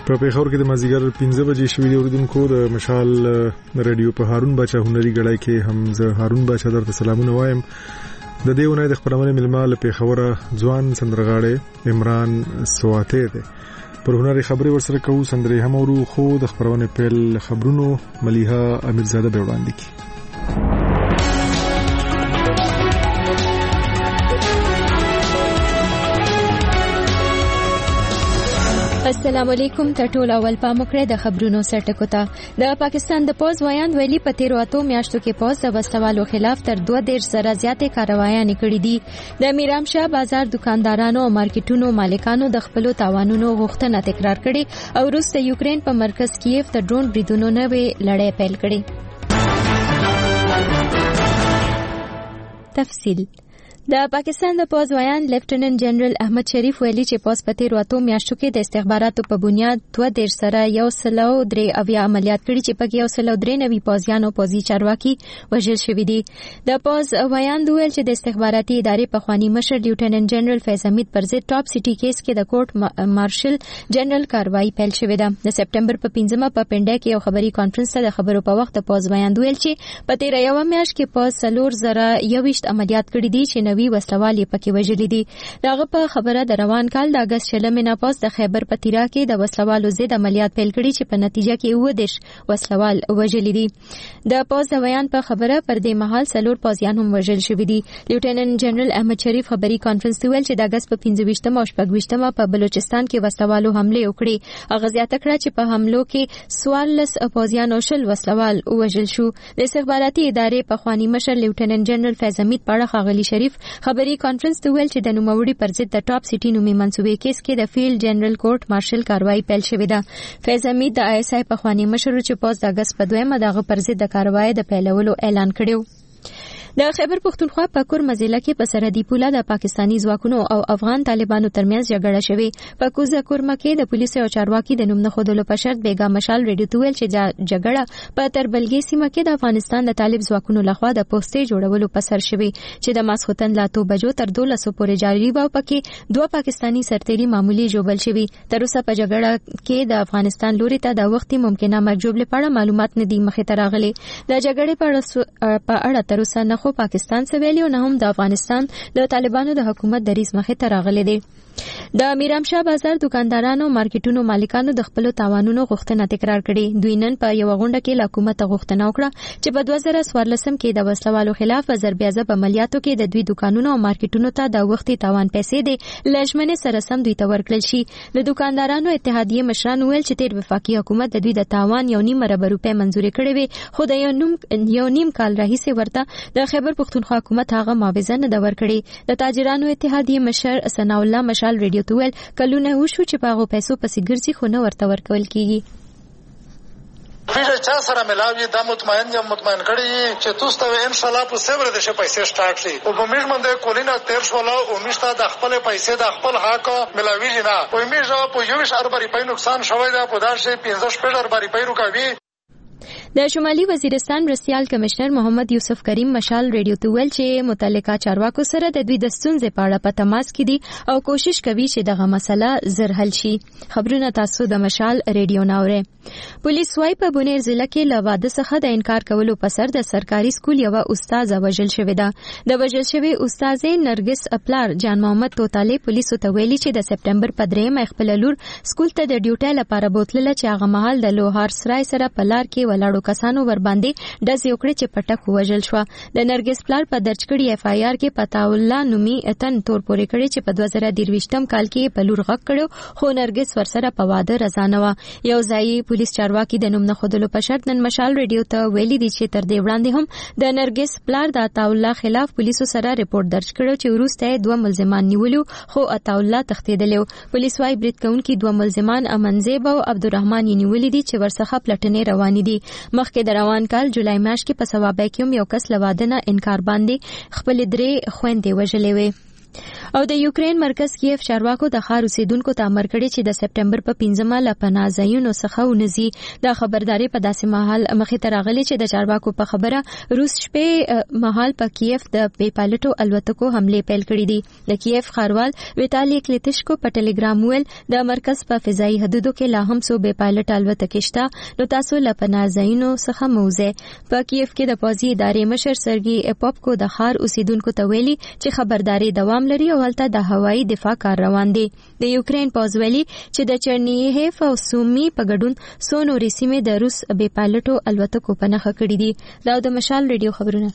په پیښور کې د مازیګر 15 بجې شوې د اوریدونکو د مشال رادیو په هارون باچا هنري غړای کې هم زه هارون باچا درته سلامونه وایم. د دې ونې د خبرونه ملما له پیښوره ځوان سندرغاړي عمران سواته ده پر هنري خبري ورسره کوو. سندري هم ورو خو د خبرونه پیل خبرونو مليحه امیرزاده به وړاندې کی. السلام علیکم. ټول اول پام وکړئ د خبرونو سرټکو ته. د پاکستان د پوز ویاند ویلي په 13 میاشتو کې پوز د وسوالو خلاف تر 2.5 زره زیاتې کاروایانې کړې دي. د میرام شاه بازار دکاندارانو او مارکیټونو مالکانو د خپل تاوانونو غوښتنه تکرار کړې او روس د یوکرين په مرکز کیف د ډرون بریدونو نوې لړۍ پیل کړې. تفصیل. د پاکستان د پوز ویان لیفټیننټ جنرال احمد شریف ویلي چې پوز په 13 میاشتو کې د استخباراتو په بنیاد 2.5 سره 103 عملیات کړي چې پکې 103 نوي پوزیان او پوزي چارواکي وژل شوي دي. د پوز ویان ویل چې د استخباراتي ادارې په خواني مشر لیفټیننټ جنرال فیض حمید پر ضد ټاپ سټي کیس کې د کورټ مارشل جنرال کاروایی پیل شوې ده. د سپټمبر په 15مه په پنډه کې یو خبري کانفرنس ته د خبرو په وخت د پوز ویان ویل چې په 13 میاشت کې پوز 4021 عملیات کړي دي چې نوي وسلوال پکې وژلي دي. داغه په خبره د روان کال د اگست 16 نه پاس د خیبر پتیرا کې د وسلوالو ضد عملیات پیل کړي چې په نتیجه کې 10 وسلوال وژلي دي. د پوز د بیان په خبره پر دې مهال 4 پوزیان هم وژل شوي دي. لیفټیننټ جنرال احمد شریف خبري کانفرنس ویل چې د اگست په 25مه او 26مه په بلوچستان کې وسلوالو حمله وکړي. هغه زیاته کړه چې په حملو کې 14 پوزیان او 10 وسلوال وژل شو. د استخباراتي ادارې په خواني مشر لیفټیننټ جنرال فیض حمید په اړه خاغلی شریف خبري کانفرنس ته ویل چې د نوموړي پر ضد د ټاپ سټي نومي منسوبې کیس کې د فیلډ جنرال کورټ مارشل کاروایی پیل شوې ده. فیض حمید د آی اس آی په خواني مشر چې پوز د اگست په 2مه دغه پر ضد د کاروایی د پیلولو اعلان کړو. د خیبر پختونخوا په کورمه ضلع کې په سرحدي پوله د پاکستانی ځواکونو او افغان طالبانو ترمنځ جګړه شوې. په کوزه کورمه کې د پولیسو او چارواکي د نوم نه خودلو په شرط بیګا مشال ریډیو ته ویل چې جګړه په تربلګي سیمه کې د افغانستان د طالب ځواکونو لخوا د پوسټې جوړولو په سر شوې چې د ماسختن لا 2 بجو تر 12 پورې جاري و. پکې 2 پاکستانی سرتيري معمولی جوړل شوي. تر اوسه په جګړه کې د افغانستان لوري ته د وختي ممکنه مرګ جوړل پړه معلومات نه دي مخې ته راغلي. د جګړې په اړه تر اوسه نه خو پاکستان سویلی او نه هم د افغانستان د طالبانو د حکومت دریځ مخې ته راغلي دي. د میرام شاه بازار دکاندارانو مارکیټونو مالکانو د خپل تاوانونو غوښتنه تکرار کړي. دوی نن په یو غونډه کې حکومت غوښتنه وکړه چې په 2014 کې د وسلوالو خلاف ضربیازه عملیاتو کې د دوی دکانونو او مارکیټونو ته د وختي تاوان پیسې د لجمنې سره سم دوی ته ورکړل شي. د دکاندارانو اتحادیه مشران ویل چې تیر وفاقي حکومت د دوی د تاوان 1.5 ارب روپۍ منزوري کړې وي خو د یو نیم کال راهیسې ورته د خیبر پختونخوا حکومت هغه معاوضه نه ورکړي. د تاجرانو اتحادیه مشر ثنا الله مشال ریډیو ته ویل کلونه وشو چې په هغو پیسو پسې ګرځي خو نه ورته ورکول کیږي. فیشه چا سره ملاوي دا مطمئن کړي چې تاسو ته ان شاء الله په صبر د شي پیسې سٹارټ شي او په میږ باندې کولینا 13 ولا او میشته د خپل پیسې د خپل حق ملاوي نه او میږ په 20 ارب روپۍ نقصان شوی دا په داسې 15 ارب روپۍ روکوي. د شمالي وزیرستان مرستیال کمشنر محمد یوسف کریم مشال ریډیو ته ویل چې متعلقه چارواکو سره د دوی د ستونزې په اړه په تماس کې دي او کوشش کوي چې دغه مسله زر حل شي. خبرونه تاسو د مشال ریډیو ناوره. پولیس وايي په بونیر ضلع کې له واده څخه د انکار کولو په سر د سرکاري سکول یو استاد وژل شوی ده. د وژل شوی استاد نرګس اپلار جان محمد توتاله پولیسو ته ویلي چې د سپټمبر په 3مه خپل لور سکول ته د ډیوټي لپاره بوتله چې هغه مهال د لوهار سرای سره په لار کې ولاړو کسانو ور باندې ډز یو کړی چې پټک وژل شو. د نرګس پلار په درج کړي اف آی آر کې پتاولا نومي اتن تور پورې کړي چې په 2023م کال کې په لور غږ کړو خو نرګس ورسره په واده رضا نه و. یو ځای پولیس چارواکي د نوم نه خودلو په شرط نن مشال ریډیو ته ویلي دي چې تر دې وړاندې هم د نرګس پلار د عطاالله خلاف پولیسو سره ریپورت درج کړو چې وروسته 2 ملزمان نیولو خو عطاالله تښتیدلی. پولیس وايي برید کوونکي 2 ملزمان امنزیب او عبدالرحمن یې نیولي دي چې ورڅخه پلټنې روانې دي. مخکې د روان کال جولای میاشت کې په ثوابه کې یو کس له واده نه انکار باندې خپل 3 خويندې وژلې وې. او د یوکرين مرکز کیف چارواکو د ښار اوسیدونکو ته امر کړی چې د سپټمبر په 15مه له پناه ځایونو څخه ونځي. د خبرداري په داسې مهال مخې ته راغلی چې د چارواکو په خبره روس شپې مهال په کیف د بې پایلټو الوتکو حمله پیل کړې دي. د کیف ښاروال ویټالي کلیتشکو په ټلګرام ویل د مرکز په فضایي حدودو کې لا هم څو بې پایلټ الوتکې شته، نو تاسو له پناه ځایونو څخه موځئ. په کیف کې د پوځي ادارې مشر سرګي اپوپکو د ښار اوسیدونکو ته ویلي چې خبرداري دوام لري او ولته د هوایي دفاع کار روان دی. د یوکرين پوځ ویلي چې د چرنیهیف او سومي په ګډون څو نورې سیمې د روس بې پایلټو الوتکو په نښه کړې دي. دا د مشال ریډیو خبرونه.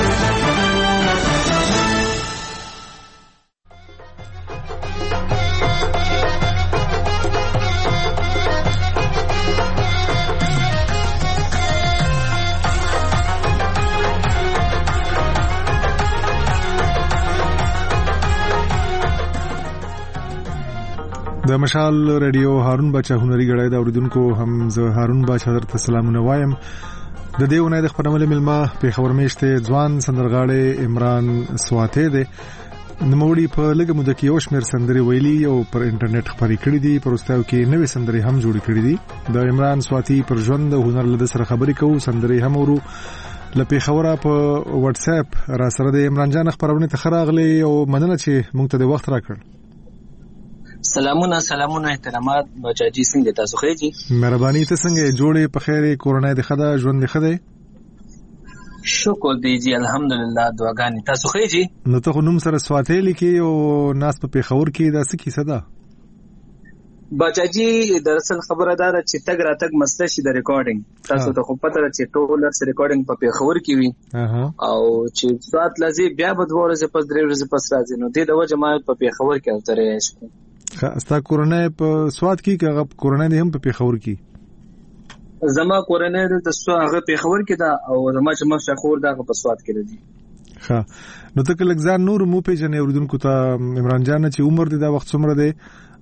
د مشال ریډیو هارون بچا هنري غړای دا اوریدونکو هم زه هارون بچا درته سلامونه وایم. د دې ونې د خبرمل ملما په خبر میشته ځوان سندرغاړي عمران سواته دی. نوموړي په لږه موده کې یو شمېر سندرې ویلي او پر انټرنیټ خبرې کړې دي. پر وروستیو کې نوې سندرې هم جوړې کړې دي. د عمران سواتی پر ژوند او هنر له سره خبرې کوو. سندرې هم ورو لپاره خبره په واتس اپ را سره د عمران جان خبرونه تخراغلي او مننه چې موږ ته د وخت راکړ. سلامونه احترامات بچاجي څنګه تاسو خېجی؟ مهرباني ته څنګه جوړې په خیر کورونا د خدا ژوند د خدا؟ شکر دی جی الحمدلله دعاګانې تاسو خېجی؟ نو ته نوم سره سواته لیکي او ناس په پیښور کې دا څه کیسه ده؟ بچاجي دراصل خبره ده چې تګ را تګ مسله شي د ریکارډینګ. تاسو ته خو پته ده چې ټول سره ریکارډینګ په پیښور کې وي او چې سات لذي بیا به 2 ورځې پس 3 ورځې پس راځي. نو د وجه ما په پیښور کې اوترې شم. استا کورونا په سواد کې که کورونا دې هم په پیښور کې؟ زما کورونا د سو هغه پیښور کې دا او زما چې مخ شخور دا په سواد کې دی. ښه نو ته کله ځان نور مو پیژنې اوریدونکو ته عمران جان چې عمر دې دا وخت څومره دی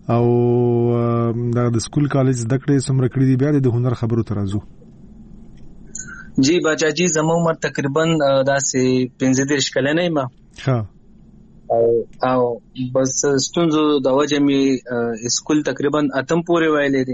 او د سکول کالج زده کړې څومره کړې دي، بیا د هنر خبرو ته راځو. جی بچاجي زما عمر تقریبا داسې 15 کلنې ما. ښه او بس ستونزو د وجه می سکول تقریبا اتم پورې وایلې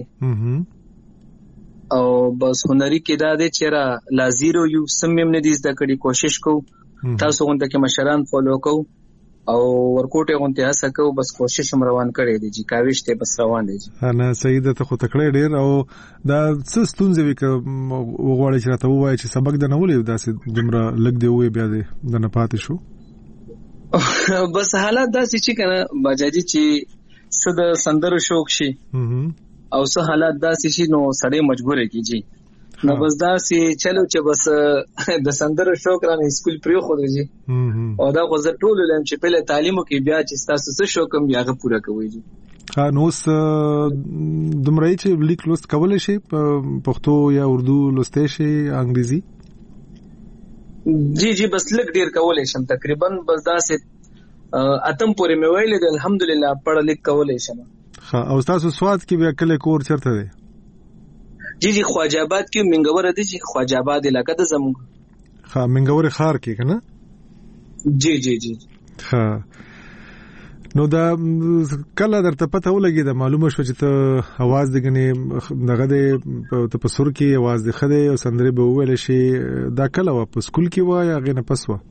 دي او بس هنري کې دا دي چې را لازیرو یو سمیم نه دي زده کړي. کوشش کو تاسو غونډه کې مشران فالو کو او ورکوټه غونډه هڅه کو. بس کوشش هم روان کړی دی چې کاوشته بس روان دی. انا سید ته خو تکړه ډیر او دا څه ستونزې وکړه وغواړي چې راته وایي چې سبق د نولې داسې جمره لګ دی وې بیا د نه پاتې شو. بس حالات داسې چې کنه بجاجي چې صد سندرو شوق شي او څه حالات داسې شي نو سړی مجبور کیږي. نو بس داسې چلو چې بس د سندرو شوق رانه سکول پریو خو دی او دا خو زه ټول لم چې په تعلیمو کې بیا چې تاسو څه شوق هم یاغه پوره کوي. نو دومره چې لیک لوست کولای شي پښتو یا اردو لوستې شي انګریزي؟ جی بس لګ ډیر کولای شم تقریبا بس داسې اتم پورې مې ویل دي الحمدلله پړه لیک کولای شم. او تاسو سواد کې بیا کله کور چرته دی؟ جی خواجه آباد کې منګور دی چې خواجه آباد علاقه ده زموږ. منګور خار کې کنه؟ جی نو دا کله درته پته ولګي دا معلومه شو چې ته आवाज دغني دغه د ته په سر کې आवाज د خده او سندري به ویل شي دا کله و په سکول کې و یا غنه پس و؟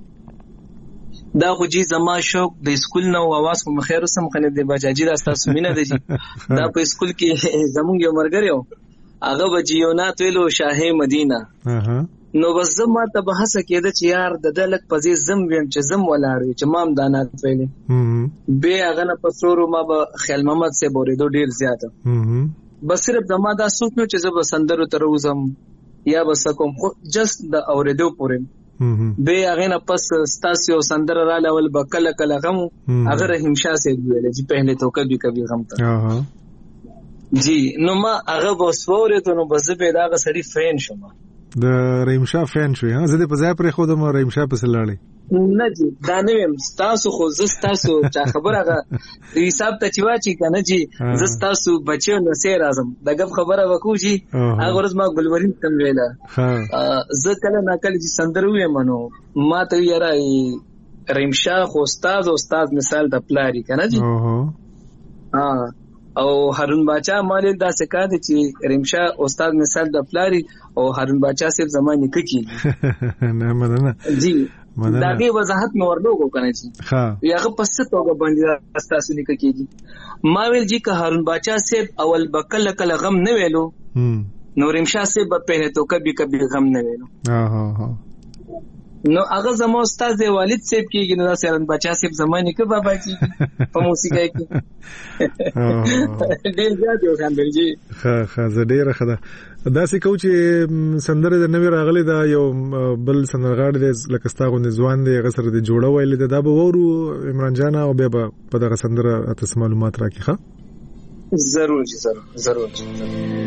دا خو جی زما شوق د سکول نو आवाज په مخیر سم خنه د بجاجي د تاسو مینه دی. دا په سکول کې زمونږ یو مرګ یو هغه بجیونات ویلو شاهي مدینه. نو بس زما ته به هڅه کېده چې یار د دلک پزې زم ویم چې زم ولاړ چې مام دانات ویلې به هغه نه پسورو ما به خیال محمد سے بوریدو ډیر زیاته. بس صرف زما دا سوچ نو چې زه به سندرو تر وزم یا بس کوم خو جست د اوریدو پورې به هغه نه پس ستاسو سندر را لول به کله کله غم هغه رحیم شاه سے ویل چې پهله تو کبي غم تا جی نو ما هغه بسوره ته نو بس به دا غسړي فین شوم د رحیم شاه فین شوی. زه د په ځای پر خو د رحیم شاه په سلاړې نه جی دا نه ویم تاسو خو زستاسو چا خبره حساب ته چوا چی کنه جی زستاسو بچو نو سي راځم دغه خبره وکړو جی هغه ورځ ما ګلورین تم ویلا زه کله ناکله جی سندرو یم نو ما ته یاره رحیم شاه خو استاد مثال د پلاری کنه جی او هارون باچا مالل دا سکا دي چې رحیم شاه استاد مثال د پلاری او هارون باچا صرف زمانه کیږي نه مننه جی دا به وضاحت مې ورلوګو کنه جی ها یغه پس توګه باندې تاسو نه کیږي ما ویل جی که هارون باچا صرف اول بکل کله غم نه ویلو نو رحیم شاه صرف په تو کبي غم نه ویلو نو هغه زمو استاد دی والد صاحب کېږي نو داسې هارون باچا صاحب زمانه کې بابا کېږي په موسیقۍ کې ډېر زیات یو خاندل جی ښه زه ډېره ښه ده داسې کوو چې سندره د نوې راغلې ده یو بل سندرغاړی دی لکه ستا غوندې ځوان دی هغه سره د جوړه ویلې ده دا به واورو عمران جانه او بیا به په دغه سندره تاسو معلومات راکړي ښه ضرور جی ضرور جی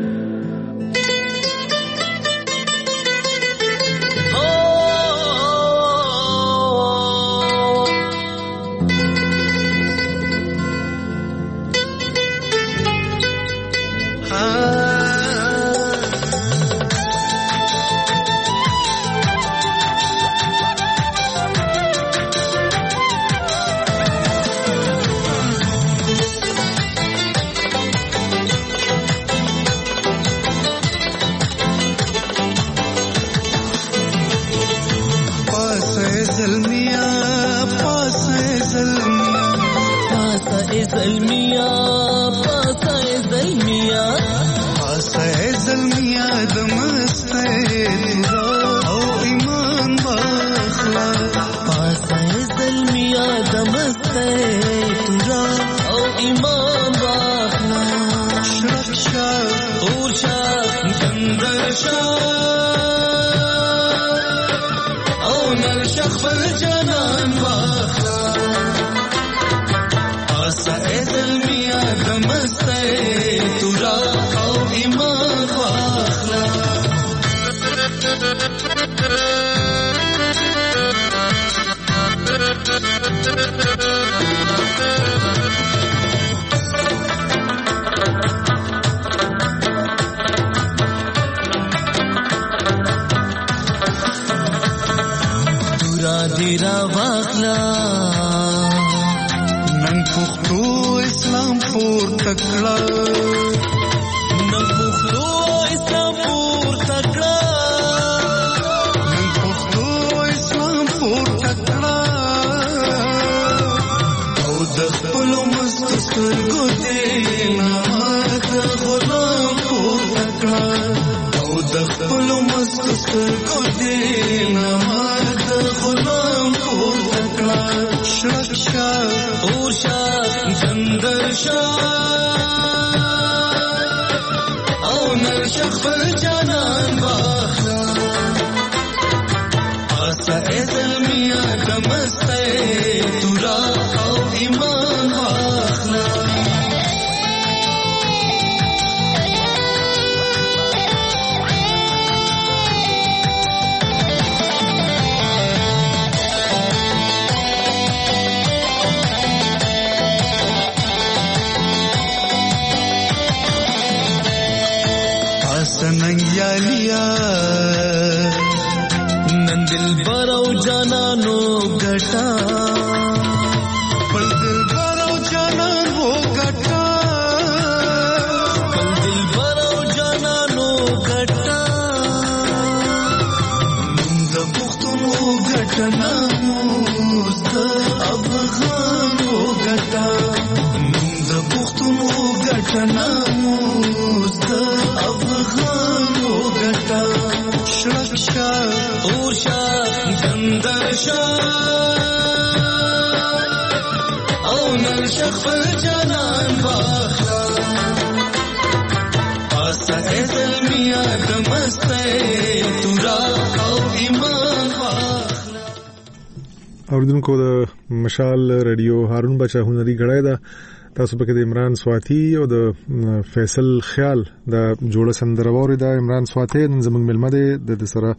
اوردونکو د مشال رادیو هارون بچا هنري غړای دا تاسو پکې د عمران سواتی او د فیصل خیال د جوړه سندرور د عمران سواتی زموږ ملمه د سره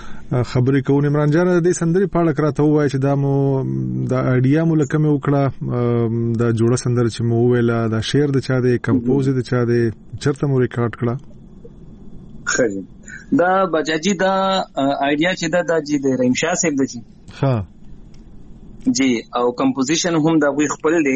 خبرې کوو. عمران جان د سندري په اړه کراته وایي چې دا مو د اډیا مو لکه مې وکړه د جوړه سندر چې مو ویلا د شعر د چا د کمپوز د چا د چرته مو ریکارډ کړه. خیر دا بجاجي دا اډیا چې دا د رحیم شاه صاحب د چی ها جی او کمپوزیشن هم دا غوي خپل دی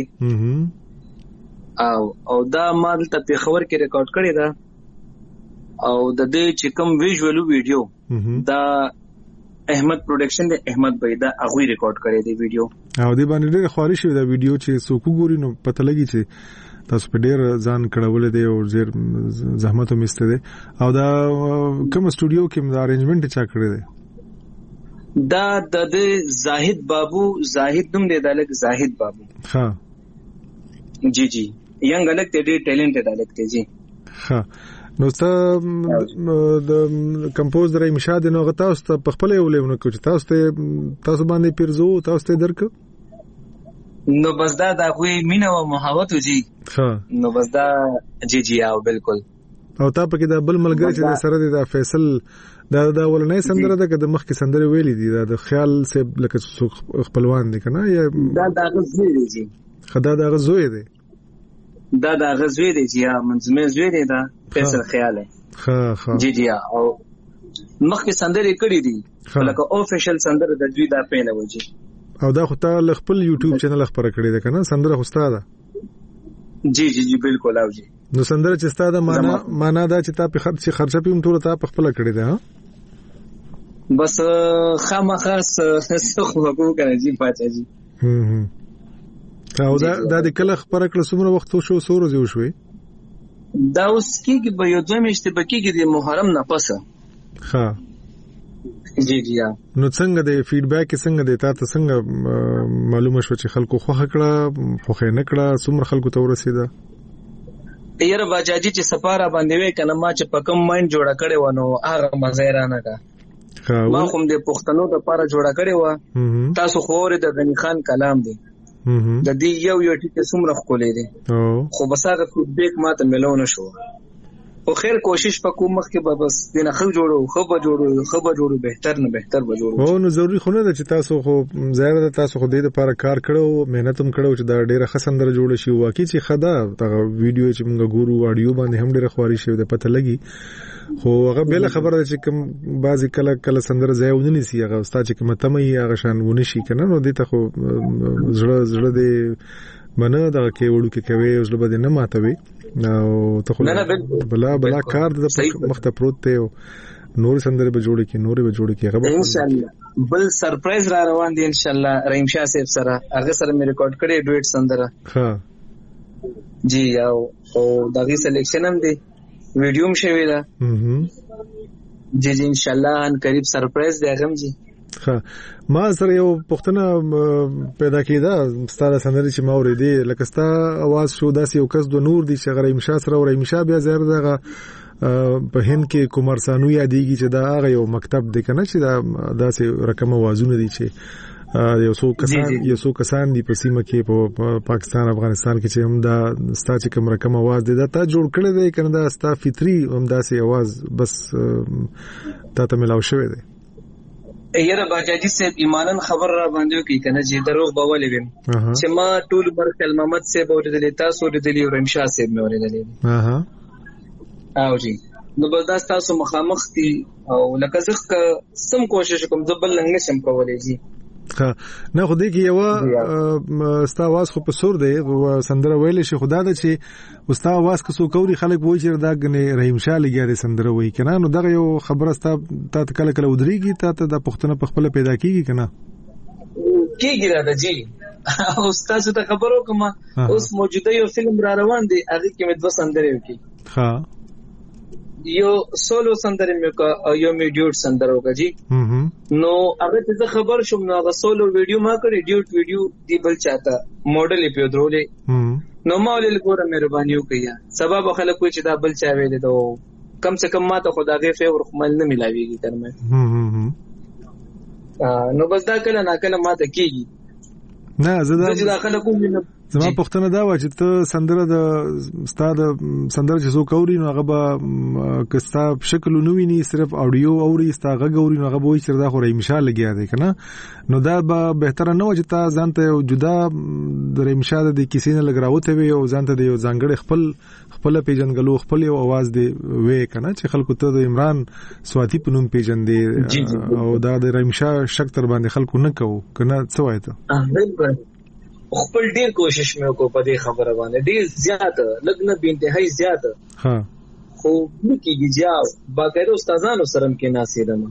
او دا ما دلته په خبر کې ریکارډ کړی دا او د دې چې کوم ویژوال ویډیو دا احمد پروډکشن دی احمد بھائی دا غوي ریکارډ کړی دی ویډیو او دې باندې ډېر خواري شوی دا ویډیو چې څوک ګوري نو پته لګي چې تاسو په ډېر ځان کړول دی او ډېر زحمت هم ایسته دی او دا کوم سټوډیو کې دا ارینجمنت چا کړی دی دا د زاهد بابو زاهد نوم دی دالک زاهد بابو ها جی جی ینګ الګ ته ډېر ټیلنټډ الګ ته جی ها نو د کمپوز درې مشاهد نو غتا اوس په خپل یو لونه کوي تاسو باندې پیرزو تاسو ته درک نو بس دا غوي مینه او محبت جی ها نو بس دا جی جی او بالکل او تا په کې دا بل ملګری چې سره دی دا فیصل دا ولنې سندره ده کده مخکې سندره ویلې دي دا د خیال سے لکه خپلوان دي کنه یا دا غزوی دی جی خدا دا غزوی دی دا غزوی دی جی منظمه زوی دی دا فیصل خیال ها جی جی او مخکې سندره کړې دي لکه اوفیشل سندره د دوی دا پینه وږي او دا خو ته خپل یوټیوب چینل خبره کړې ده کنه سندره خو ستاده جی جی جی بالکل او جی نو سندره چې ستاده معنا دا چې تا په خرچه پیم ټول ته په خپل کړې ده ها بس خامخاس څه خو کوي جی پاتې جی او دا د کله خبره کړ څومره وخت شو سورو زیو شوي دا اوس کېږي به یو دوه میاشتې بکیږي د محرم نه پسه ها جی جی نو څنګه د فیډبیک څنګه د تاسو څنګه معلومه شو چې خلکو خوښ کړه خوښ نه کړه څومره خلکو ته ورسېده یاره باجاجي چې سفاره باندې وې کنه ما چې پکم ماین جوړه کړې و نو هغه مزه رانه کا ما کوم د پښتنو لپاره جوړه کړې و تاسو خورې د غنی خان کلام دی د دې یو ټکی څومره خولې دي خو بس هغه فیډبیک ماته ملونه شو او خیر کوشش وکوم مخکې به بس دینه خو جوړو بهتر نه بهتر به جوړو او نو ضروری خو نه ده چې تاسو خو ظاهر ده تاسو خو دې لپاره کار کړو مهنت هم کړو چې دا ډیره خسندره جوړ شي واقعي چې خدا دا ویډیو چې موږ ګورو اډیو باندې هم ډیره خواري شوی ده پته لګي خو هغه بل خبره ده چې کوم بعضی کله سندره ځای ونی سي هغه استاد چې کوم تمه یې هغه شان ونی شي کنه نو دې ته خو زړه دې منه دا کې وړو کې کوي اوس له بده نه ماتوي او ته خو بلا کار د مخته پروت ته نور سندره به جوړ کې هغه ان شاء الله بل سرپرایز را روان دي ان شاء الله رحیم شاه صاحب سره هغه سره مې ریکارډ کړی ډویټ سندره ها جی او دغه سلیکشن هم دی ویډیو هم شوی دا جی ان شاء الله ان قریب سرپرایز دی هغه جی ها ما سره یو پښتنه پیدا کیده ستاره سندري چې ما ورېدې لکه ستا आवाज شو داسې یو کس د نور دي چې رحیم شاه سره رحیم شاه بیا زهر دغه په هند کې کومارسانو یادېږي چې دا هغه یو مکتب دی کنه چې دا داسې رقم आवाजونه دي چې یو څو کسان دي په سیمه کې په پاکستان افغانستان کې چې هم دا ستا چې کوم رقم आवाज دی دا تا جوړ کړی دی کنه دا ستا فطری هم داسې आवाज بس تا ته ملاو شوی دی یره باجاجي صاحب ایمانن خبر را باندې کوي کنه چې دروغ به ولې ویم چې ما ټول برکل محمد صاحب اوریدل تاسو اوریدل رحیم شاه صاحب مې اوریدل او جی نو بس تاسو مخامخ دي او لکه زه سم کوشش کوم زبل لنګ شم کولای شي نه خو دې کې یو ستا आवाज خو په سور دی سندره ویل شي خدا د چې ستا आवाज که څو کوري خلک وایي چې دا غني رحیم شاه لګیاري سندره وایي کنه نو دغه یو خبره ستا ته کله ودرېږي ته د پښتنه په خپل پیدا کیږي کنه کیږي را ده جی او تاسو ته خبرو کوم اوس موجوده یو فلم را روان دی هغه کې مې 2 سندره وکي ها یو سولو سندره مې کا یو می ډیوټ سندره وکړه جی نو هغه ته خبر شوم نو هغه سولو ویډیو ما کړی ډیوټ ویډیو دی بل چاته موډل یې په درولې نو ما ولې ګوره مهرباني وکړه سبب خلکو چې دا بل چا ویل دو کم سے کم ما ته خدای فیور خمل نه ملاويږي ترمه نو بس دا کله نا کله ما ته کیږي نه زه زما پوښتنه دا و چې ته سندره د استاد سندره چې څوک اوري نو هغه به کستا شکل نو ویني صرف اډیو اوري ستا غږ اوري نو هغه به وایي چې دا خو ریمشا لګیا دی کنه نو دا به بهتره نه و چې تا ځانته جدا د ریمشا د کیسې نه لګراوته وي او ځانته د یو ځانګړي خپل پیژنګلو خپل یو आवाज دی وې کنه چې خلکو ته د عمران سواتی په نوم پیژندې او دا د ریمشا شک تر باندې خلکو نه کوو کنه څه وایي ته بالکل خپل ډیر کوشش مې وکړ په دې خبره باندې ډیر زیات لګنه به انتهایی زیات ها خو کیږي چې باقاعده استادانو سره کې ناسیدم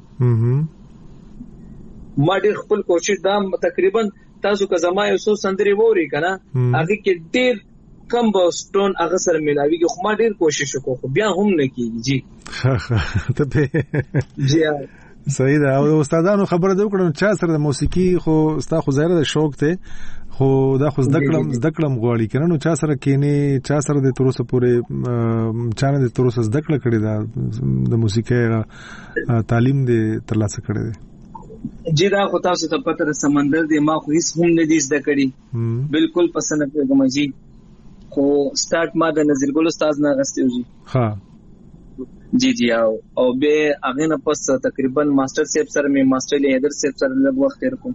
ما ډیر خپل کوشش دا تقریبا تاسو که زما یو څو سندري ووري کنه هغه کې ډیر کم بوستون هغه سره ملاويږي خو ما ډیر کوشش وکړ خو بیا هم نه کیږي جی ته جی صحیح ده او استادانو خبره دا وکړم چې سره د موسیقي خو ستا خو ظاهر د شوق ته خو دا خو زده کړم غواړي کنه نو چا سره کینې چا سره د تروسه پورې چانه د تروسه زده کړی دا د موسیقي تعلیم دې ترلاسه کړی دی جی دا خو تاسو ته پته د سمندر دی ما خو هیڅ هم نه دي زده کړی بالکل پسند کوم جی خو سٹارټ ما د نظر ګل استاد نه غستیو جی ها جی جی او به هغه نه پس تقریبا ماستر سیف سره می ماستر لی هیدر سیف سره لږ وخت تیر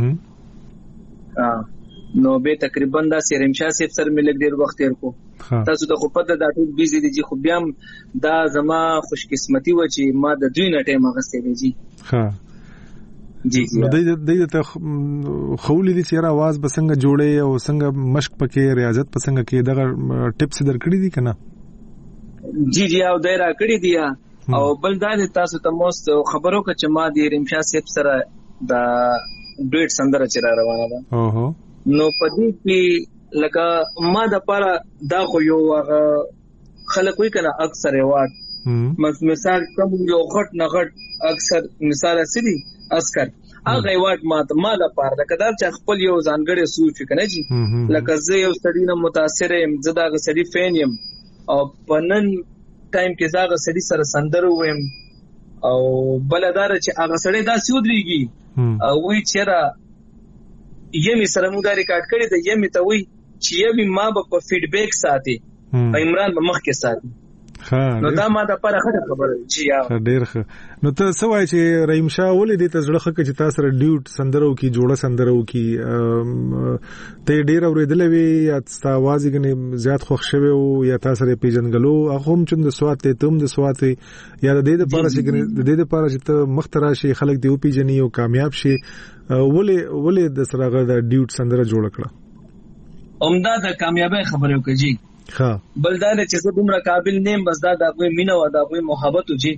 کوم نو به تقریبا دا سیرمشا سیف سره می لږ ډیر وخت تیر کو تاسو ته خو پته دا ټول بیزی دي خو بیا دا زما خوش قسمتي و چې ما د دوی نه ټیم غستې دي جی ها جی جی د ته خولې دي چې आवाज بسنګ جوړې او څنګه مشق پکې ریاضت پسنګ کې دغه ټیپس درکړي دي کنه جی جی او دایره کړی دی او بل دا تاسو ته موست خبرو که چې ما د ریمشا سیف سره دا ډیټ سندره چر روانه ده اوهو نو پدې کې لکه ما د پاره دا خو یو خلک وی کنه اکثر ایوارد مثال کوم یو غټ نه غټ اکثر مثال اسدي اسکر هغه ایوارد ما د پاره لکه دا چې خپل یو ځانګړی سوچ کنه جی لکه زه یو سړی نه متاثر یم زه دا سړی فین یم او پنن ټایم کې زاغه سړي سره سندرو ویم او بلدار چې هغه سړی دا سودريږي او وی چیرې یمي سره موږ ریکارډ کړی دی یمي ته وی چې یمي ما په فیډبیک ساتي عمران په مخ کې ساتي نو دا ما د پاره خبره چې ډیر ښه نو ته څه وایي چې ریمشا ولې دې ته زړه خکه چې تاسو سره ډیوټ سندرو کې جوړه سندرو کې ته ډیر اورېدلې وي یا تاسو आवाज یې زیات خوښ شوی او یا تاسو سره پیژنګلو هغه هم چې د سوات ته تم د سوات یا د دې لپاره چې ته مخترا شي خلک دی او پیژني او کامیاب شي ولې د سره د ډیوټ سندره جوړ کړه عمده د کامیابی خبره کوي ها بل دا چې زه دومره قابل نیم بس دا د کوئی مینه او د کوئی محبت وږي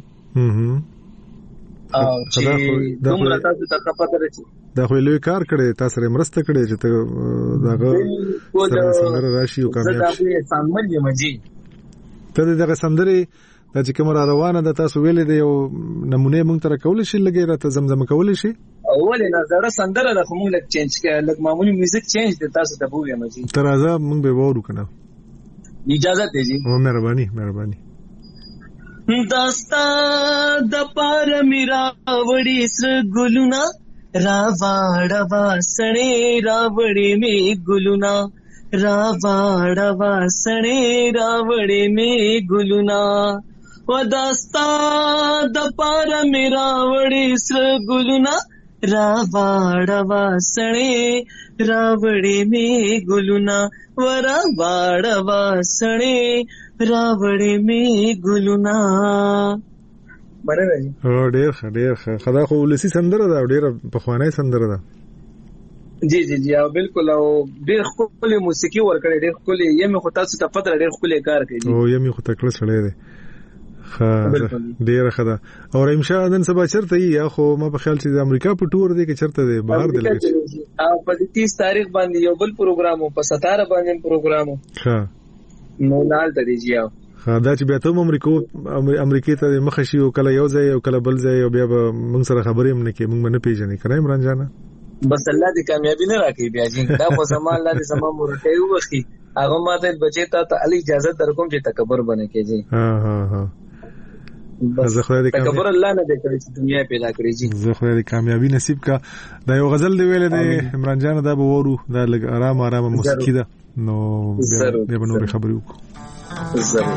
او چې دومره تاسو ته پته راځي دا خو لوی کار کړي تاسو سره مرسته کړي چې ته داغه سندره راشي او کامیاب شي زه دا سامل یم جی ته دغه سندره د چې کومه روانه د تاسو ویلې دی یو نمونه مونږ تر کول شي لګي راته زمزمه کول شي اول نه زړه سندره د کوم لک چینج کړه لک معمولی میوزیک چینج د تاسو ته بووي مجي تر راځه مونږ به وورو کنه اجازه دیجی مهرباني داستا د پار میرا وړي سر ګلونا راواړه واسړې راوړې می ګلونا راواړه واسړې راوړې می ګلونا و داستا د پار میرا وړي سر ګلونا راواړه واسړې راوړې می ګلونا ورا واړه واسړې راوړې می ګلونا بره ډېر خدا خو ولسی سندره ده ډېر پخوانی سندره ده جی جی جی او بالکل او ډېر خپل موسیقي ورکړي ډېر خپل یمه خو تاسو ته پته ډېر خپل کار کوي او یمه خو تکړه سړی دی ډېر خدا او ریمشا نن سبا چرته یا خو ما په خیال چې د امریکا په ټور دی کې چرته دی بهر دی لګي او په 30 تاریخ باندې یو بل پروګرام او په 17 باندې پروګرام ها نو لال ته دیږي دا چې بیا ته امریکا ته مخ شي او کله یو ځای او کله بل ځای او بیا به موږ سره خبرې هم نه کې موږ نه پیژنې کنه عمران جان بس الله دې کامیابی نه راکړي بیا جی دا په زمان الله دې زما مرته وبخي هغه ماته بچی ته علي اجازه درکوم چې تکبر بنه کې جی ها زه خو دې تکبر الله نه دې کړی چې دنیا پیدا کړی جی زه خو دې کامیابی نصیب کا دا یو غزل دی ویل دی عمران جان دا به ورو دا لګ آرام موسیقي ده نو بیا به نور خبرې وکړو. ضرور.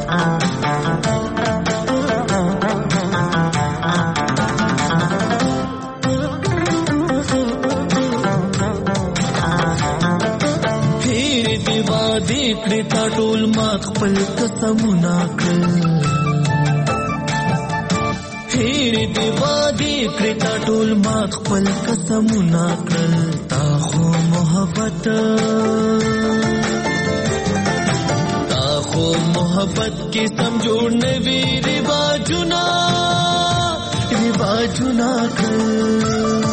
دی کړی تا ټول ما خپل قسمونه کړل، هیر دی وادي کړی تا ټول ما خپل قسمونه کړل. تا خو محبت کې سم جوړ نه وی رواجونه کړل.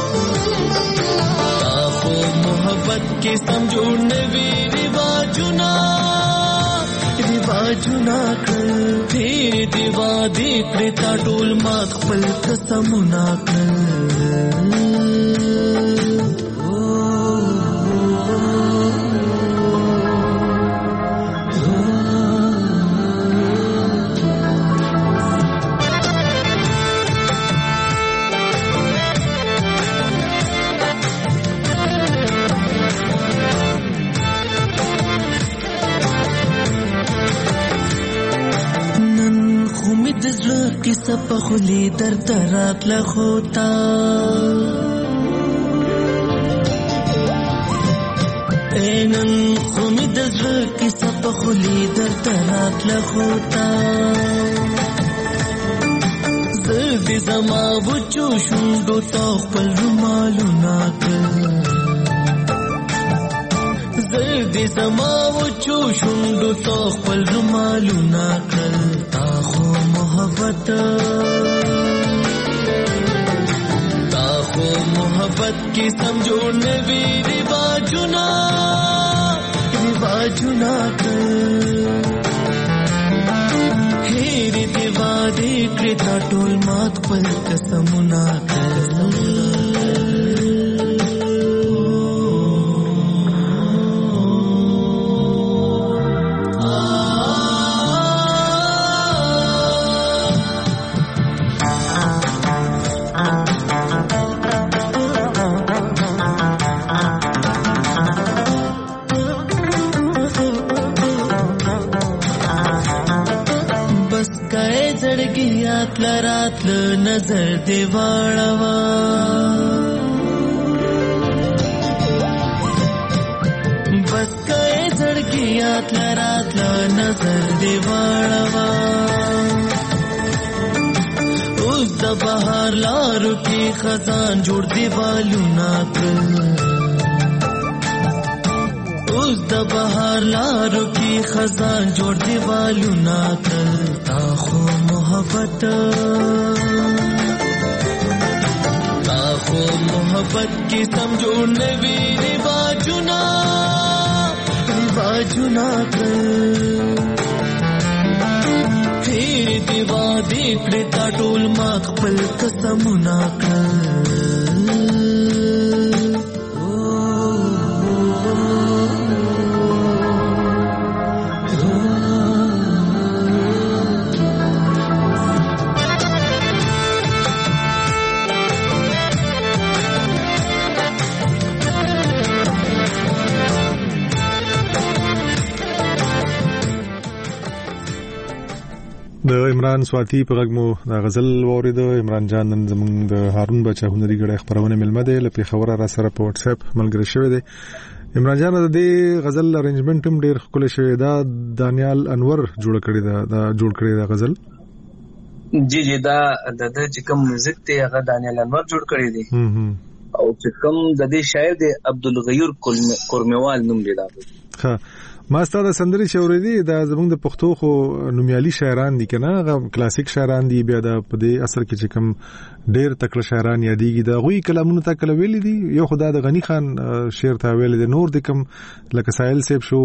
تا خو محبت کې سم جوړ نه وی رواجونه کړل. تیر دی وادي کړی تا ټول ما خپل قسمونه کړل. किसा पखुली दर दरात लखोता एनन खुमिद ज़र किसा पखुली दर दरात लखोता. ज़र्दी ज़मा वुचू शुंडो तोख पल रुमालू नाकल. ज़र्दी ज़मा वुचू शुंडो तोख पल रुमालू नाकल. ताखो मोहब्बत की समझोड़ ने भी रिवाजुना कर. हेरी दिवादी कृता टोल मात पल कसमुना कर. रातलं नजर देवाळवा बस काय झडकियातलं रातलं नजर देवाळवा. उस द बहार ला रुकी खजान जोड़ देवालू नाकल. उस द बहार ला रुकी खजान जोड़ देवालू नाकल. ताखो मोहब्बत की समझोड़ ने भी रिवाजुना कर. फिर दिवादी कृता टोल मा खपल कसमुना कर. د عمران سواتی په غږ مو د غزل واورید. عمران جان نن زموږ د هارون بچا هنري غړي خبرونه ملمه ده لپاره خبره را سره په واتس اپ ملګری شوی دی. عمران جان د دې غزل ارنجمنت هم ډیر ښکلی شوی دا دانیال انور جوړ کړی دا غزل. جی دا د چې کوم میوزیک ته هغه دانیال انور جوړ کړی دی او چې کوم د دې شاعر دی عبدالغیور کورمیوال نوم دی. دا ها ما ستاسو سندري چوریدي دا زموږ د پښتو خو نومیالي شاعران دي کنه هغه کلاسیک شاعران دي. بیا د په دې اثر کې چې کوم ډېر تکړه شاعران یادېږي دا غوي کلامونه تا کله ویلي دي. یو خدای د غنی خان شعر تا ویل دي. نور د کوم لکه سائل صاحب شو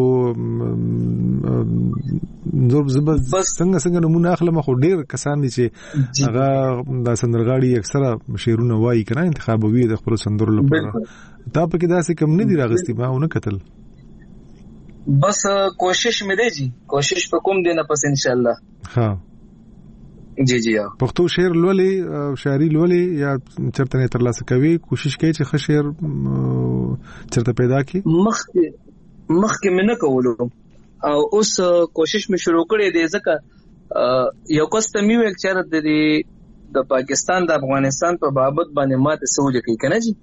زوب زبر څنګه نمونه اخلم خو ډېر کسان دي چې هغه د سندرغاړي اکثره شعرونه وایي کنه انتخابوي د خپل سندرو لپاره. دا په کې داسې کم نه دي راغستي ما ونه کتل. बस कोशिश में दे जी कोशिश पे कुम देना पस इंशाल्लाह. हाँ जी हाँ पख्तो शेर लولي شاعري لولي या چرته نه ترلاسه کوي کوشش کوي چې ښه شعر چرته پیدا کړي. مخکې مې نه کولو او اوس کوشش مې شروع کړی دی ځکه یو کس ته مې ویل چې د پاکستان د افغانستان په بابت باندې ماته سوچ کوي کنه جی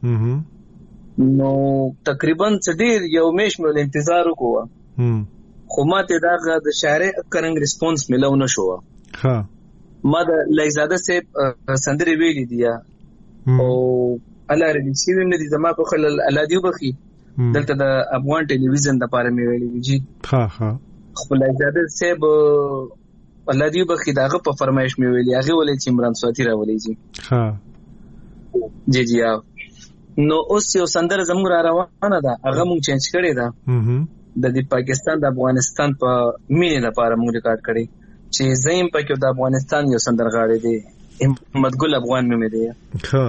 نو تقریبا ډیر یو میش مې انتظار وکړ خو ماته دا د شارع کرنګ ریسپانس ملو نه شو ها ما د لایزاده سیب سندري ویلې دي او الله رضی مې دي زما په خلل الادیو بخي دلته د افغان ټلویزیون د پاره مې ویلې جی ها خو لایزاده سیب الادیو بخي داغه په فرمایش مې ویلې هغه ولې چې عمران سواتی راولې جی ها جی نو اوس یو سندره زموږ را روانه ده هغه مونږ چینج کړی ده د پاکستان د افغانستان په مینې لپاره مونږ ریکارډ کړی چې زیم پکې د افغانستان یو سندرغاړی دی احمد ګل افغان مې دی ها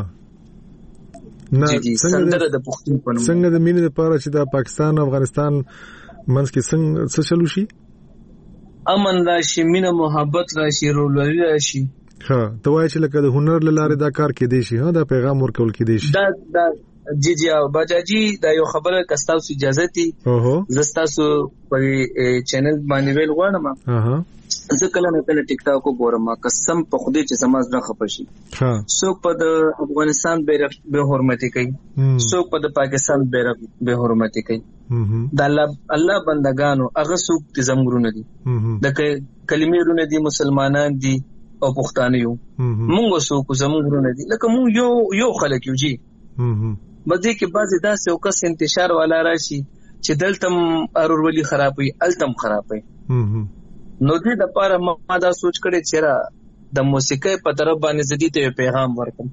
نه سندره د پښتون په نوم څنګه د مینې لپاره چې د پاکستان افغانستان منځ کې څنګه څه چلو شي امن راشي مینه محبت راشي رولوري راشي ها ته وایې چې لکه د هنر لاره دا کار کې دی شي ها دا پیغام ورکول کې دی شي دا جی باجاجي دا یو خبره کستاو اجازه دي زستاسو په چینل باندې ویل غواړم ځکه نه کله ټیک ټاک وګورم قسم په خوده چې سماج نه خپشي څوک په د افغانستان به حرمتي کوي څوک په د پاکستان به حرمتي کوي د الله بندگانو هغه څوک چې زمګرونه دي د کلمې رونه دي مسلمانان دي او پښتانه یو مونږ څوک زمګرونه دي لکه مونږ یو خلک یو جی بده کې بعضی داسې او کس انتشار والا راشي چې دلتم ارورولي خرابوي التم خرابوي نو دې د پاره ما دا سوچ کړی چې د موسیقۍ په طرف باندې زدي ته پیغام ورکم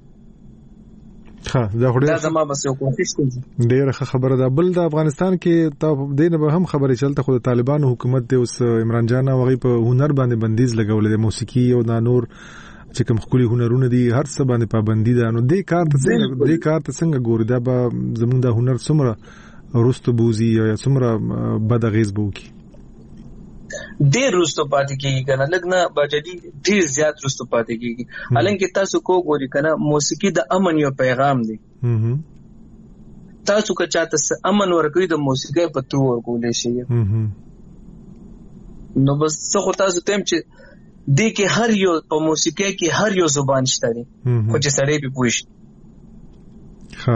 ها دا زما بس یو کوشش کوم ډیره خبره ده بل د افغانستان کې ته دینه به هم خبره چلته خو د طالبانو حکومت د اوس عمران جان او غي په هنر باندې بندیز لګولې د موسیقي او د نور چې کوم خولي هنرونه دي هر څه باندې پابندي ده نو دې کار ته څنګه ګوري دا به زموږ د هنر څومره ورستو بوزي یا څومره بد غیز بوکي ډیر رستو پاتې کیږي کنه لګنه باجدي ډیر زیات رستو پاتې کیږي حالانکه تاسو کو ګوري کنه موسیقي د امن یو پیغام دی تاسو که چاته امن ورکوي د موسیقي په تو ورکولې شي نو بس څه تاسو تم چې دې کې هر یو په موسیقي کې هر یو زبان شته دي خو چې سړی به پوښ ها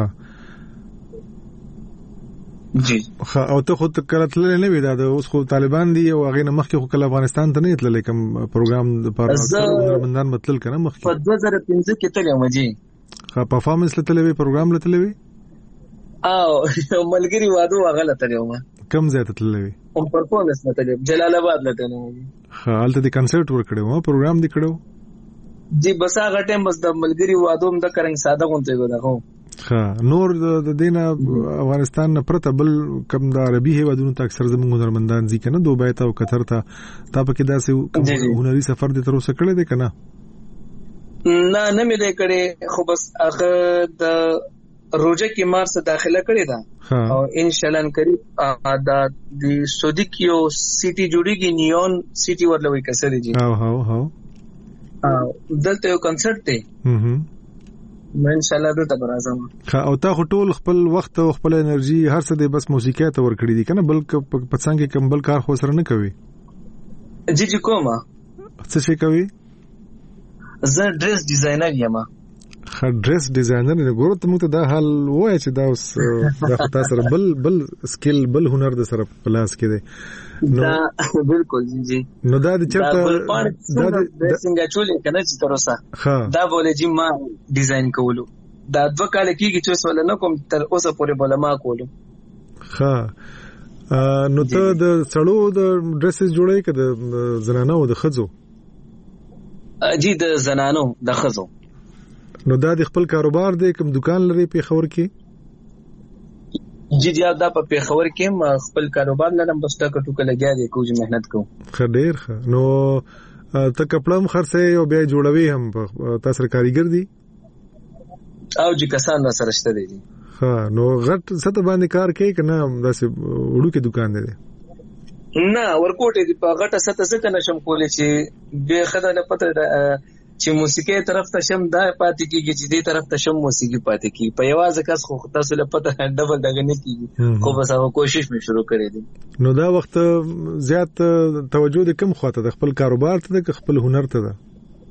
جی او ته خو کله تل نه وی دا اوس خو طالبان دي او هغه نه مخکې خو کله افغانستان ته نه تلل کوم پروګرام لپاره هنرمندان مطلب کنه مخکې په 2015 کې تلم جی ها پرفارمنس لته پروګرام لته وی او ملګری وادو هغه لته ما کم ځای ته تللی هم پرفارمنس لته جلال آباد لته نه ها الته د کنسرت ور کړو پروګرام دی کړو جی بس هغه ټیم بس د ملګری وادو هم د کرنګ ساده غونته غو ها نور د دینه افغانستان نه پرته بل کم د عربي هیوادونو ته اکثر زموږ هنرمندان ځي کنه دوبه ته او قطر ته تا په کې داسې هنري سفر د تر اوسه کړی دی کنه نه مې دې کړی خو بس هغه د روزه کې مارس داخله کړی دا او ان شاء الله قریب د سعودي کیو سیټي جوړیږي نیون سیټي ورلوي کسرې جی ها دلته یو کنسرت دی ان شاء الله دلته راځم او تا ټول خپل وخت او خپل انرژي هر څه دې بس موسیقي ته ور کړی دي کنه بل په څنګه کوم بل کار خو سره نه کوي جی کومه څه شي کوي زه ډریس ډیزاینر یم ډریس ډیزاینر نه ګورم ته موږ ته دا حال وای چې دا اوس دا تاسو سره بل سکل بل هنر د سره پلاس کې دی نو بالکل جی نو دا د چرته دا څنګه چولې کنه چې تر اوسه دا بولې چې ما ډیزاین کولو دا دوه کال کېږي چې وسول نه کوم تر اوسه پورې بوله ما کولو ها نو ته د څړو د ډریسز جوړې کده زنانو د خزو جی د زنانو د خزو نو دا د خپل کاروبار دی کوم دکان لري په خبر کې جی دا په پیښور کې ما خپل کاروبار لرم بس ټکو ټکو لګیا دی کوم مهنت کوم خډیر نو ته کپړم خرڅه او بیا جوړوي هم تاسو کاریګر دی او چې کسان سره شته دي ها نو غټ ست باندې کار کوي کنه داسې وړو کې دکان دی نه ورکوټه دی په غټه ست څه کنه شم کولې چې به خدای له پته چې چې موسیقي طرف ته شم دا پاتې کیږي چې دې طرف ته شم موسیقي پاتې کیږي په یوازې کس خو تاسو له پته ډبل دغه نه کیږي خو بس هغه کوشش مې شروع کړی دی. نو دا وخت زیات توجه د کم خواته د خپل کاروبار ته د خپل هنر ته ده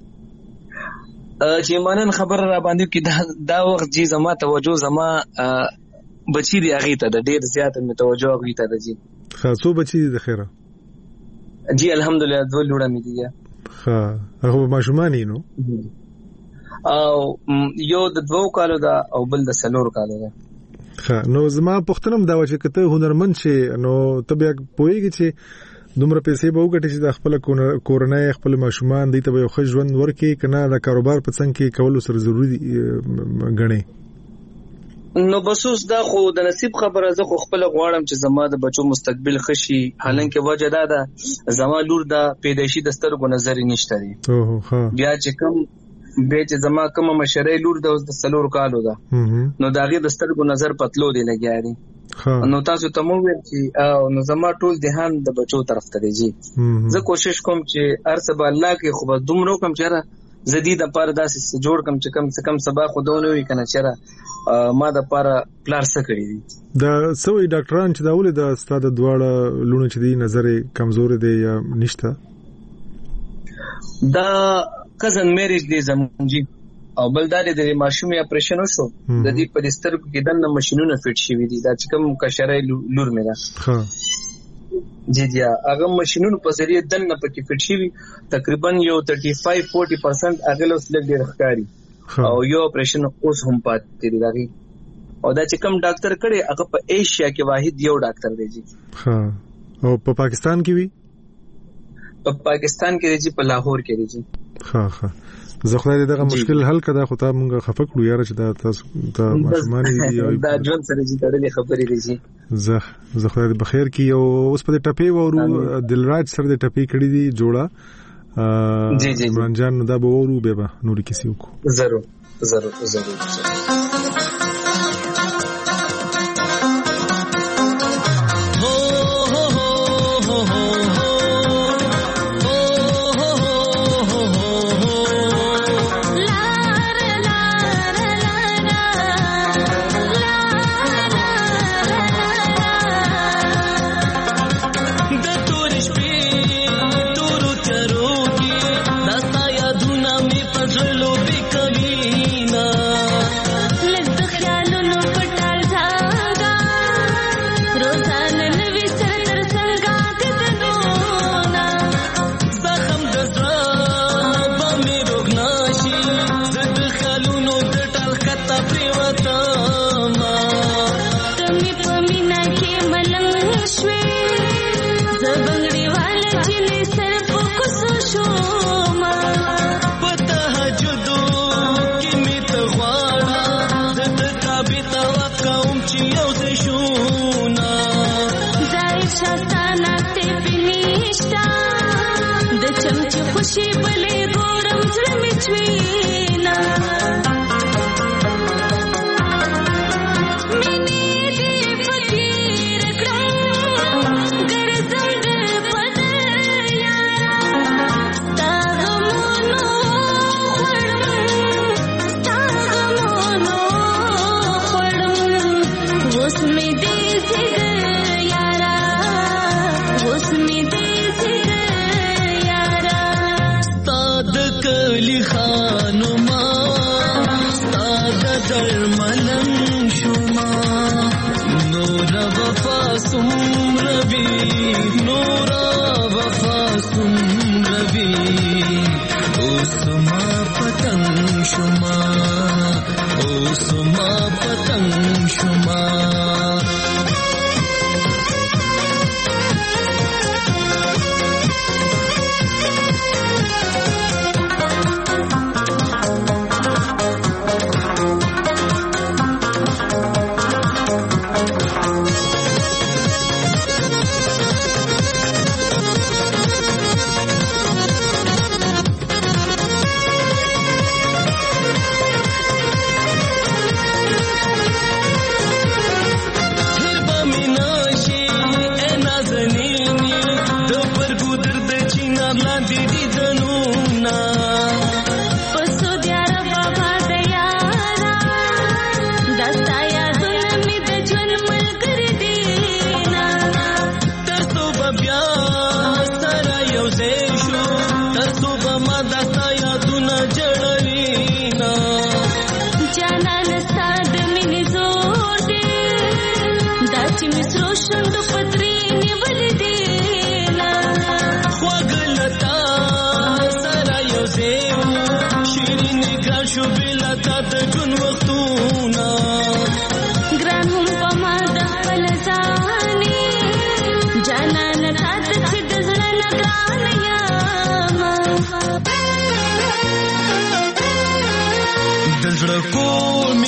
چې مانن خبر را باندې کې دا وخت چې زما توجه زما بچی دی هغه ته د ډیر زیات می توجه هغه ته دی. خاصو بچی دی د خیره جی الحمدلله دوه لوړه مې دي. ها هغه ماشومان نو او یو د 2 کالو دا او بل د 4 کالو دا. ها نو زما پښتنم دا و چې کته هنرمند شي نو ته بیا پوهیږي چې دومره پیسې به وګټي چې د خپل کورنۍ خپل ماشومان دي ته یو ښه ژوند ورکړي کنه د کاروبار په څنګه کې کول سره ضروری غني. نو بسوس دا خو د نصیب خبره زه خو خپل غواړم چې زما د بچو مستقبل خشي حالانکه وجه دا ده زما لور دا پیدایشي د سترګو نظر نشته دی. بیا چې کوم به چې زما کوم مشرې لور د 4 کالو ده نو داغه د سترګو نظر پتلو دی لګیا دی. نو تاسو ته مو ویل چې نو زما ټول ذهن د بچو طرف ته دی. زه کوشش کوم چې ارسب الله کې خو به دومره کوم چې زدید پر داسې جوړ کم چې کم څه کم سبا خودونه وي کنه چیرې ما د پاره پلار څه کړی دي دا سوې ډاکټران چې دا ولې د استاد دواړه لونه چې دی نظر کمزور دی یا نشته دا کزن میریج دی زمونږ او بل دا د ماشومې اپریشن وشو د دې په سترګو کې دنه ماشينونه فټ شوي دي دا چې کوم کشرې لور مې ده. جی جی هغه ماشينونو په ذریعہ دنه پکې فټ شوي تقریبا یو 35-40% هغه له سلګ ډیر ښکاری او یو اپریشن اوس هم پاتې دی دغه او دا چې کوم ډاکټر کړي هغه په ایشیا کې واحد یو ډاکټر دی. جی ها او په پاکستان کې وی په پاکستان کې دی په لاهور کې دی. ها زه خو دغه مشکل حل کړه خو ته مونږه خفه کړو یاره چې دا تاسو ته ماشومان دي دا جون سره چې تړلې خبرې دي. زه خو دې بخیر کې او اوس په ټپي ورو دلراج سره د ټپي کړی دی جوړه جی جی عمران جان دا به ورو به نور کسی وکړو ضرور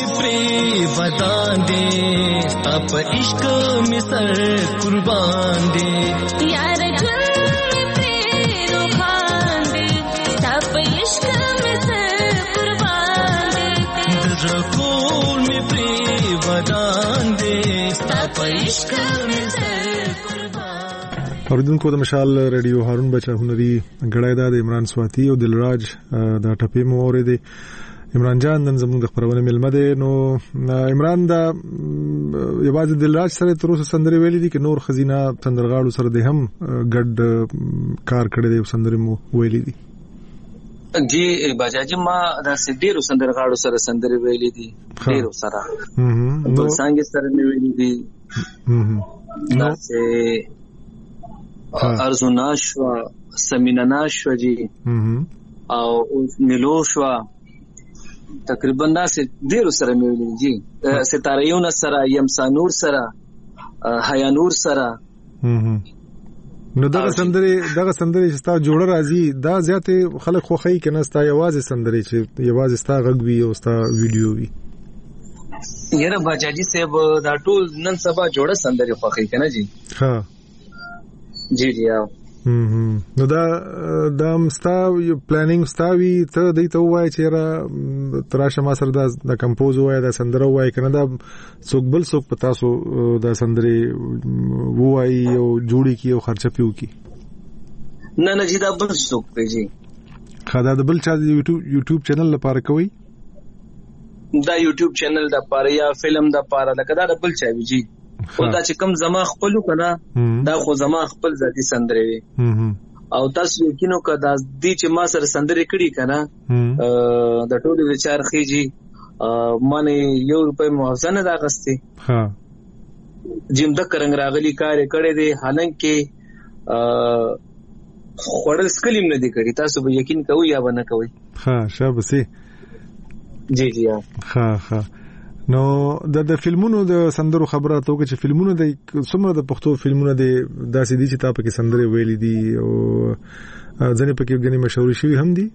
فری ودان دے تپ عشق میں سر قربان دے یار جن فری روحان دے تپ عشق میں سر قربان دے درکول میں فری ودان دے تپ عشق میں سر قربان. اوریدونکو د مشال ریډیو هارون بچا هنري غړای د عمران سواتی او دلراج د ټپې مو اورېدې. عمران جان نن زموږ د خبرونه ملمه ده. نو عمران دا یوازې دلراج سره تر اوسه سندري ویلې دي چې نور خزینه سندرغاړو سره د هم ګډ کار کړی دی او سندري مو ویلې دي؟ جی باجاجي ما دا ډیرو سندرغاړو سره سندري ویلې دي، ډیرو سره نو څنګه سره ویلې دي. دا چې ارزونا شو، سمینانا شو جی او نیلو شو، تقریبا دا چې ډیرو سره ویلې جی. ستاره یونس سره، یمسانور سره، حیانور سره. نو دغه سندري چې ستا جوړه راځي دا زیاته خلک خوخی کنه ستا یوازې سندري چې یوازې ستا غږ وي او ستا ویډیو وي؟ یره باجاجي صاحب دا ټول نن سبا جوړه سندري خوخی کنه جی. ها جی جی. نو دا مستا پلانینګ ستاوي ته دته وای چې را تراشه ما سره دا کمپوز وای دا سندره وای کنه دا څوک بل څوک پتا سو دا سندري وای او جوړی کی او خرچه پیو کی؟ نه نه جی دا بل څوک دی جی. خدا د بل چا یوټیوب چینل لپاره کوي؟ دا یوټیوب چینل د لپاره یا فلم د لپاره لکه دا بل چا وی جی. او دا چې کم زما خپلو کنه دا خو زما خپل ذاتی سندري وي. او تاسو یقینو که دا دي چې ما سره سندري کړي کنه د ټولو وچار خيجي مانه €1 موازنه دا غستي. ها جیم د کرنګ راغلي کار کړي دي، حالانکه خړل سکلیم نه دي کړي. تاسو به یقین کوئ یا نه کوئ؟ ها شابسي جی جی. ها نو د فلمونو د سندرو خبره ته چې فلمونو د څومره د پښتو فلمونو د داسې دي چې تاسو کې سندري ویلې دي او ځنې پکې غني مشهور شي هم دي؟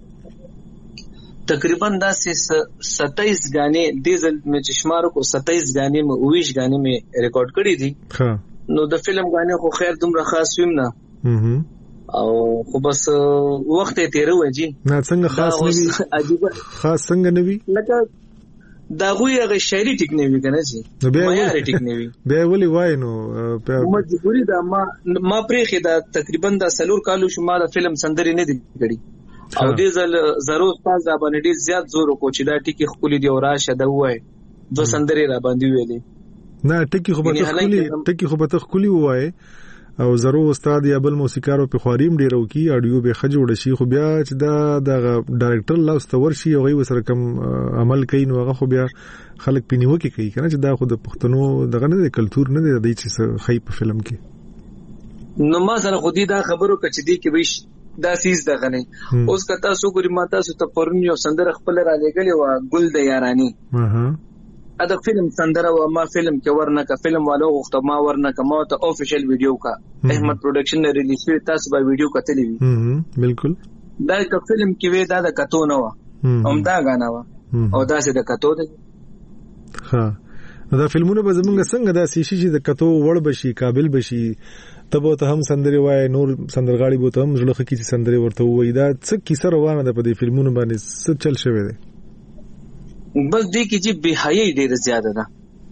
تقریبا داسې 27 غانې ډیزل مې چشمارو کو 27 غانې مې 20 غانې مې ریکارډ کړې دي. ها نو د فلم غانې خو خیر دومره خاص ویم نه او خو بس وخت یې تیروي جی. نه څنګه خاص نوي؟ عجیب خاص څنګه نوي؟ لکه دا غوی هغه شاعري ټیکنیوي کنه جی، معیاري ټیکنیوي. بیا ولي وای نو مجبوری دا ما پرېخه دا تقریبا د سلور کالو شو ما د فلم سندري نه دي کړي او دې ځل ضرور تاسو باندې ډیر زیات زور کو چې دا ټکی خولي دی او راشه دا وای دو سندري را باندې ویلې. نه ټکی خو به خولي وای او ضرور استاد یا بل موسیقارو په خواریم ډیرو کی اډیو به خجوړ شي. خو بیا چې دا د ډایرکټر لاس تور شي او غي سره کم عمل کوي نو هغه خو بیا خلک پینیو کې کوي کنه چې دا خو د پښتنو دغه نه کلچر نه دی چې خی په فلم کې. نو ما سره خو دې دا خبرو کچ دي کې ویش دا سیز دغه نه اوس کتا سو ګری ماته سو ته پرون یو سندره خپل را لګلې و ګل د یارانی. ادا فلم سندره و ما فلم کې ورنکه فلم والو غوښته ما ورنکه ما ته افیشل ویډیو کا احمد پروډکشن نه ریلیز شوی تاسو به ویډیو کتلی وی. بالکل دا که فلم کې وی دا د کتو نه و هم دا غانا و او دا سه د کتو ده. ها دا فلمونه به زمونږ څنګه دا سیشي چې د کتو وړ بشي قابل بشي تبو ته هم سندري وای نور سندرغاړي بو ته هم زړه خکې چې سندري ورته وای دا څه کیسه روانه ده په دې فلمونو باندې څه چل شوی دی؟ بس دې کې چې بهای ډېر زیاده ده.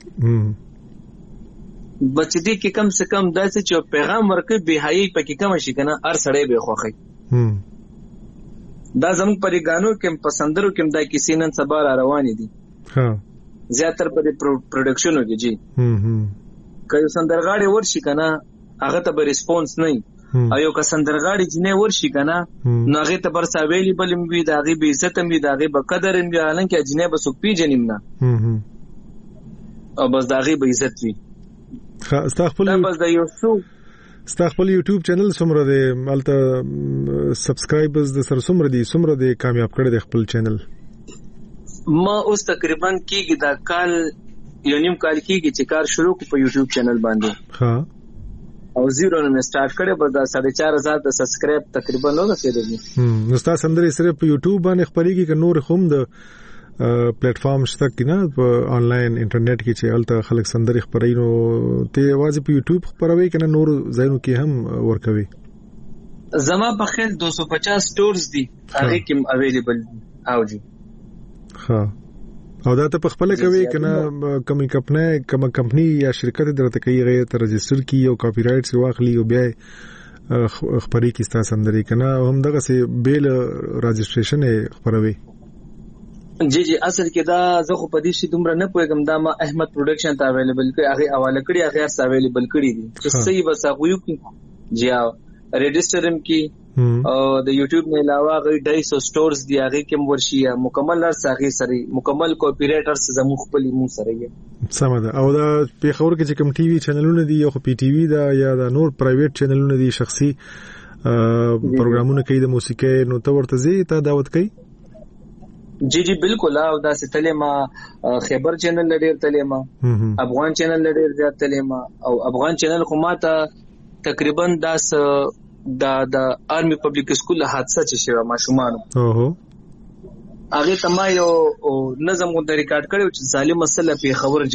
بچ دې کې کم سے کم داسې چې پیغام ورکړي بهای پکې کم شي کنه هر سړی به خوخی. دا زموږ پرېګانو کې پسندرو کې دا کیسې نن سبا را روانې دي. ها زیاتره په پروډکشنو کې جی. کله سندرغاړي ورشي کنه هغه ته به ریسپانس نه او یو کسندرغاړي چې نه ورشي کنه نو هغه ته پر ساویلی بلم وی دا غي به عزت هم وی دا غي به قدر هم حالان کې اجنه به سوک پیجنیم نه او بس دا غي به عزت وی. استغفر بس دا یو سو استغفر یوټیوب چینل سمره دی مالته سبسکرایبرز د سر سمره دی کامیاب کړی د خپل چینل. ما اوس تقریبا کېږي دا کال یو نیم کال کېږي چې کار شروع کو په یوټیوب چینل باندې. ها او زیرو نه سٹارټ کړي به دا 4,500 د سبسکرایب تقریبا نو رسیدلی. نو تاسو سندري صرف په یوټیوب باندې خپلېږي که نور هم د پلیټ فارم شته کینه په انلاین انټرنیټ کې چې الته خلک سندري خبري نو ته واځي په یوټیوب خبروي کنه نور ځایونو کې هم ورکوي زما په خیال 250 سٹورز دي هغه کې اویلیبل او جی ها او دا ته په خپل کوي کنه کوم کمپنی یا شرکت درته کوي غیر ته رجستر کی او کاپی رائټ سی واخلي او بیا خبري کې ستاسو سندري کنه هم دغه سي بیل رجستریشن خبروي جی اصل کې دا زه خو په دې شي دومره نه پوهیږم دا ما احمد پروډکشن ته اویلیبل کړی هغه حواله کړی هغه سره اویلیبل کړی دي چې صحیح بس هغه کې جی رجسترم کې او د یوټیوب نه علاوه هغه 250 سٹورز دی هغه کې ورشي مکمل هغه سره مکمل کاپی رائټرز زمو خپل مو سره یې سم ده او دا په خبر کې چې کوم ټي وي چینلونه دي یو پی ټي وي دا یا دا نور پرایویټ چینلونه دي شخصي پروګرامونه کوي د موسیقي نو ته ورته زی ته دعوت کوي جی بالکل او دا ستلې ما خیبر چینل لري تلې ما افغان چینل لري تلې ما او افغان چینل خو ماته تقریبا د آرمی پبلک سکول حادثه چې شوه ماشومان هغه تما یو نظم غو ریکارډ کړو چې ظالم مسله په خبر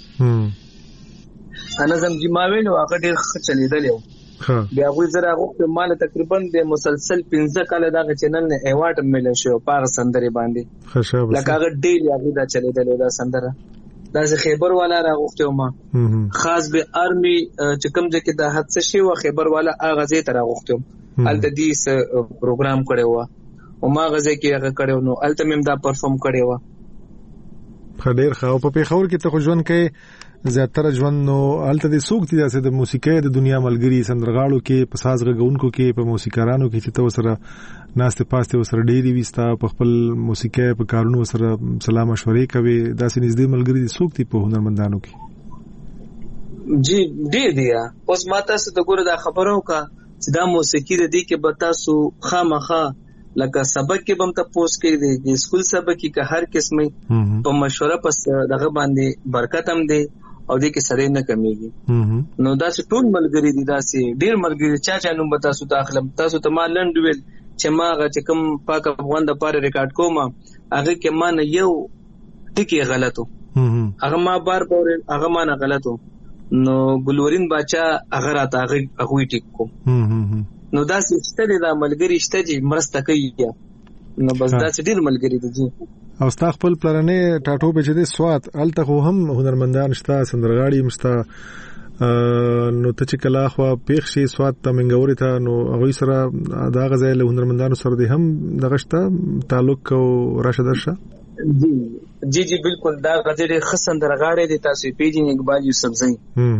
جوړوي نظم جماوي نو هغه ډیر ښه چلیدل یو بیا غوي زره هغه مال تقریبا د مسلسل 15 کال دا چینل نه ایوارډ مل شو پار سندري باندې خوشاله لکه هغه ډیل هغه دا چلیدل دا سندره دا خیبر والا راغوښته ما خاص به آرمی چې کوم ځکه د حادثه شي او خیبر والا هغه ځای ته راغوښته الته دې پروګرام کړو او ما غزه کې هغه کړو نو الته مم دا پرفارم کړو خډیر خو په پیښور کې ته ژوند کې زیاتره ژوند نو الته د سوق دي د موسیقي د دنیا ملګری سندرغاړو کې په ساز غږونکو کې په موسیقارانو کې چې ته سره ناشته پاسته سره ډېری وستا په خپل موسیقي په کارونو سره سلام مشورې کوي داسې نږدې ملګری د سوق دي په هنرمندانو کې جی ډېر دی اوس ماته څه د ګوره دا خبرو کا چې دا موسیقي د دې کې به تاسو خامخا لکه سبق کې بم ته پوسټ کړی دی سکول سبق کې هر قسمه په مشوره پس دغه باندې برکت هم دی او دې کې سره نه کمیږي نو دا چې ټول ملګری دي دا چې ډیر ملګری چا نوم بتا سو داخله تاسو ته ما لند ویل چې ما هغه چې کوم پاک افغان د پاره ریکارډ کوم هغه کې ما نه یو ټکی غلطو هغه ما بار هغه ما نه غلطو نو ګلورین باچا هغه راته هغه ټیک کو نو دا چې ستړي دا ملګری شته چې مرسته کوي نو بس دا چې ډیر ملګری دي او ستا خپل پلانې ټاټو به چې د سواد الته خو هم هنرمندان شته سندرغاړي مشته نو ته چې کلا خو پیښ شي سواد ته منګوري ته نو هغه سره دا غزای له هنرمندانو سره دي هم دغشته تعلق او راشد درشه جی بالکل دا غزل خسندرغاړي دي تاسو پیجن اقبال یوسف زئی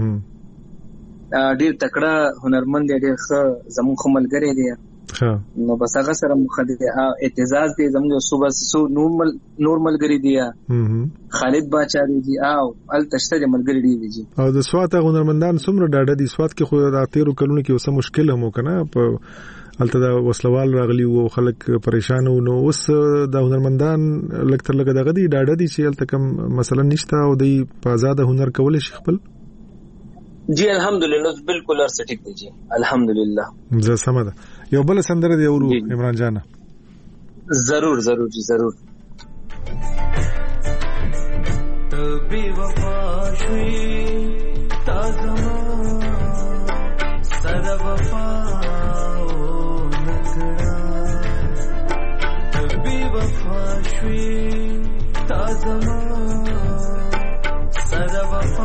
ډیر تکړه هنرمند دي ښه زمو خملګری دي نو بس هغه سره مخدد اعتزاز دي زموږ صوبه سو نور ملګری دي خالد باچا دي او ال تشته ملګری دي او د سوات هنرمندان څومره ډاډه دي سوات کې خو د 13 کلونو کې اوسه مشکل هم وکنه په الته د وسلوال راغلی او خلک پریشان نو اوس د هنرمندان لکتر لګ دغه دي ډاډه دي چې الته کوم مثلا نشته او د په آزاد هنر کول شي خپل جی الحمدلله بالکل ارسه ټیک دی جی الحمدلله زه سمده یو بل سندره دی ورو عمران جان ضرور جی ضرور تبي وفا شوي تازما سر وفا نکړه تبي وفا شوي تازما سر وفا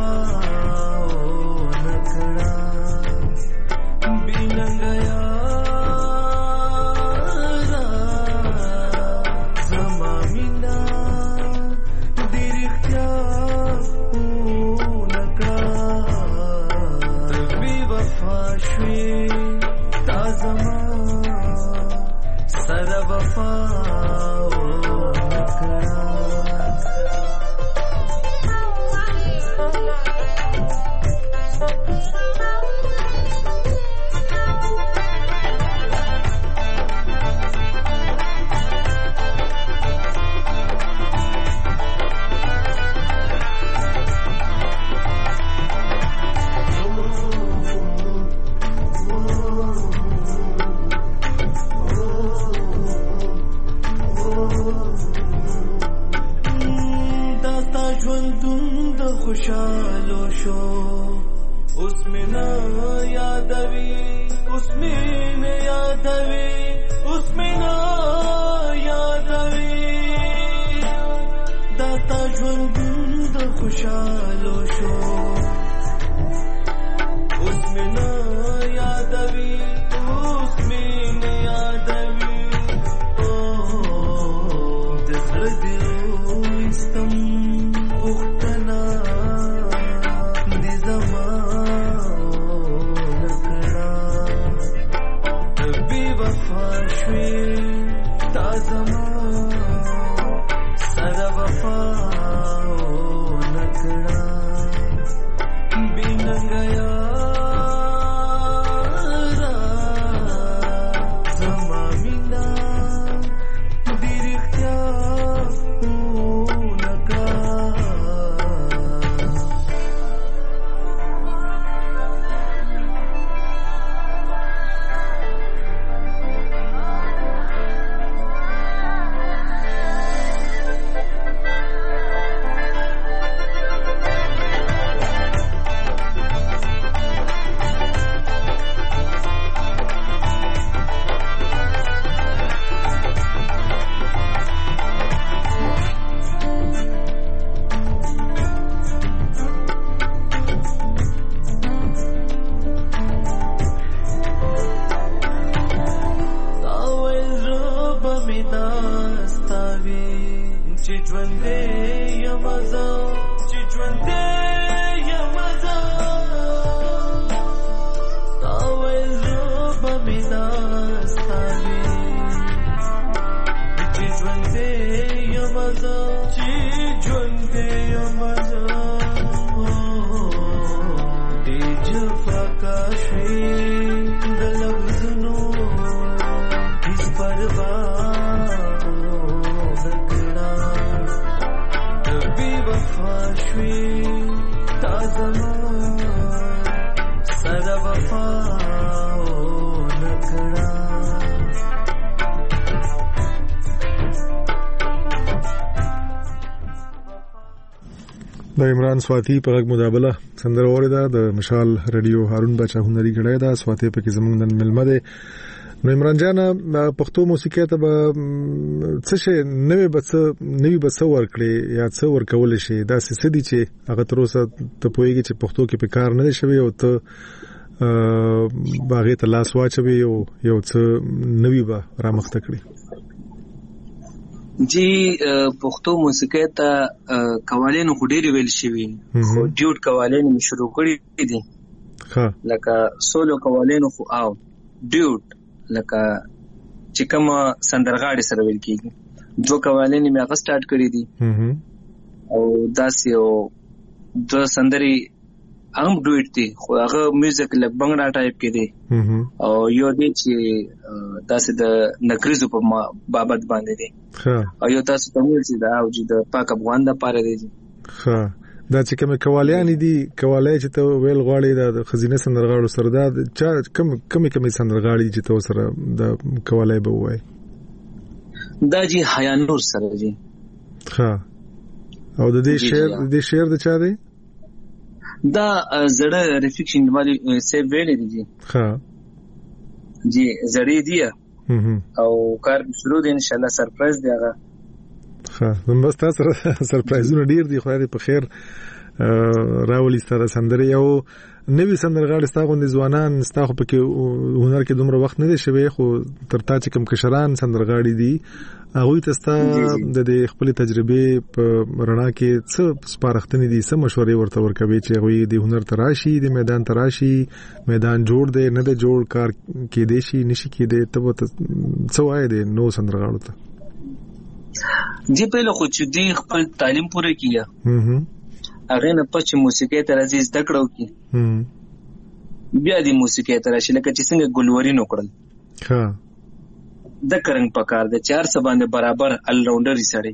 ژوندون د خوشالو شو اوس مینا یادوي اوس مینا یادوي اوس مینا یادوي دا تا ژوندون د خوشالو شو اوس مینا یادوي اوس مینا یادوي او د زړه دی استم وختنا دې زما نکړه بي وفا شوي تا زما سره وفا نکړه بیننګیا د عمران سواتی په غږ مدابله سندره اوریده د مشال رادیو هارون بچا هنري غړی دا سواتی په کې زمونږ نن ملمه ده. نو عمران جان پښتو موسیقي ته به څه شي نوې بڅ ورکړي یا څه ورکول شي دا څه دي چې هغه تر اوسه ته پوهیږي چې پښتو کې په کار نه شوی او ته باغې ته لاس واچوي او یو څه نوې به رامخته کړي. جی پښتو موسیقي ته قوالین خو ډېر ویل شوی خو ډیوټ قوالین شروع کړی دي ها لکه سولو قوالین خو او ډیوټ لکه چې کوم سندرغاړي سره ویل کیږي دوه قوالین مې هغه سٹارټ کړی دي او داسې او د سندري هم ډویټ دي خو هغه میوزیک لګ بنگړا ټایپ کې دي او یو دي چې داسې د نکریزو په بابت باندې دي او یو تاسو ته ویل چې دا او چې د پاک افغان د پاره دي ها دا چې کوم قوالیان دي قوالای چې ته ویل غواړي د خزینه سندرغاړو سره دا کم سندرغاړي چې ته سره د قوالای به وای دا جی حیا نور سره جی ها او د دې شعر د چا دی دا زړه ریفلیکشن باندې سیو ویل دي ها جی زړې دی او کار شروع دی ان شاء الله سرپرایز دی هغه ها نو بس تاسو سرپرایزونه ډیر دي خو دې په خیر راولي ستاره سندره یو نوې سندرغاړي ستاسو د ځوانان ستاسو په کې هنر کې دومره وخت نه دی شوی خو تر تا چې کوم کشران سندرغاړي دي هغه تاسو د خپل تجربه په رڼا کې څه سپارښتنې دي څه مشورې ورته ورکوي چې هغه د هنر تراشي د میدان تراشي میدان جوړ دی نه د جوړ کار کې دی شي نشي کې دی ته څه وایي د نو سندرغاړو ته جی په له خو چې دی خپل تعلیم پوره کیه هغه نه پچ موسیقي ته راځي زده کړو کی بیا د موسیقي ته راشي لکه چې څنګه ګلوري نو کړل ها د کرنګ پکار د 400 باندې برابر ال راونډر سړی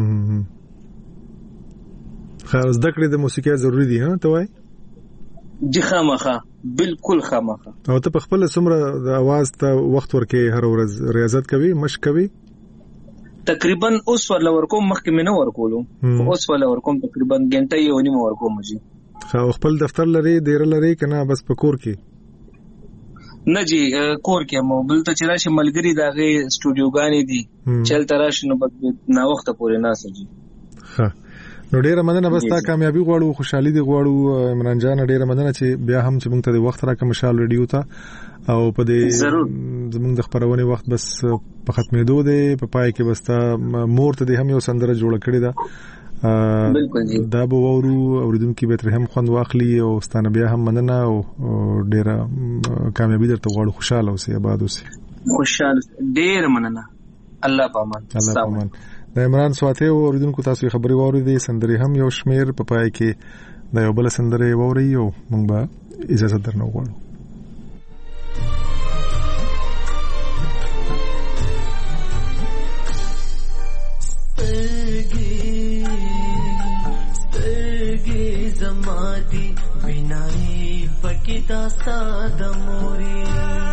خاص زده کړې د موسیقي ضروری دي ها ته وای جی خامخه بالکل خامخه او ته په خپل سمره د आवाज ته وخت ورکې هر ورځ ریاضت کوي مشق کوي تقریبا اوس ولا ورکوم مخکې مې نه ورکولو اوس ولا ورکوم تقریبا غنټه یو نیمه ورکوم جی. خو خپل دفتر لري ډیر لري کنه بس په کور کې؟ نه جی کور کې مو بل ته چې راشي ملګری داغه سټوډیوګانې دي چل تراشي نو بس نا وخت پورې ناس جی. ها نو ډیره مننه بس تا کامیابی غواړو خوشحالي دی غواړو عمران جان ډیره مننه چې بیا هم چې موږ ته د وخت راکړه مشال ریډیو ته او په دې زموږ د خبرونه وخت بس په ختمېدو دی په پای کې بس تا مور ته هم یو سندره جوړ کړی دا دا به وورو اوریدونکو به تر هم خوند واخلي او ستانه بیا هم مننه او ډیره کامیابی درته غواړو خوشاله اوسې آباد اوسې. خوشاله ډیره مننه الله پامان. الله پامان. د عمران سواته اوریدونکو تاسو خبري واوریدي سندري هم یو شمیر په پای کې د یو بل سندره ووري او موږ به اجازه درنو غواړو. زمادي بنای پکې داستا د موري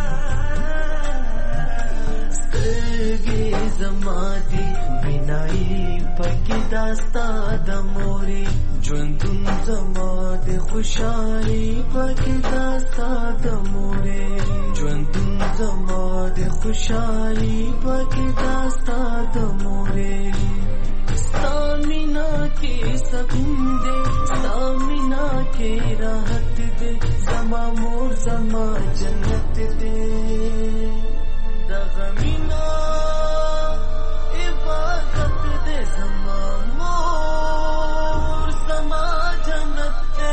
سترګې زمادي بنای پکې داستا د موري ژوندون زماده خوشالي پکې داستا د موري ژوندون زماده خوشالي پکې داستا د موري سامینا کې سکون دے سامینا کې راحت دے زما مور زما جنت دے دغمینا عبادت دے زما مور زما جنت دے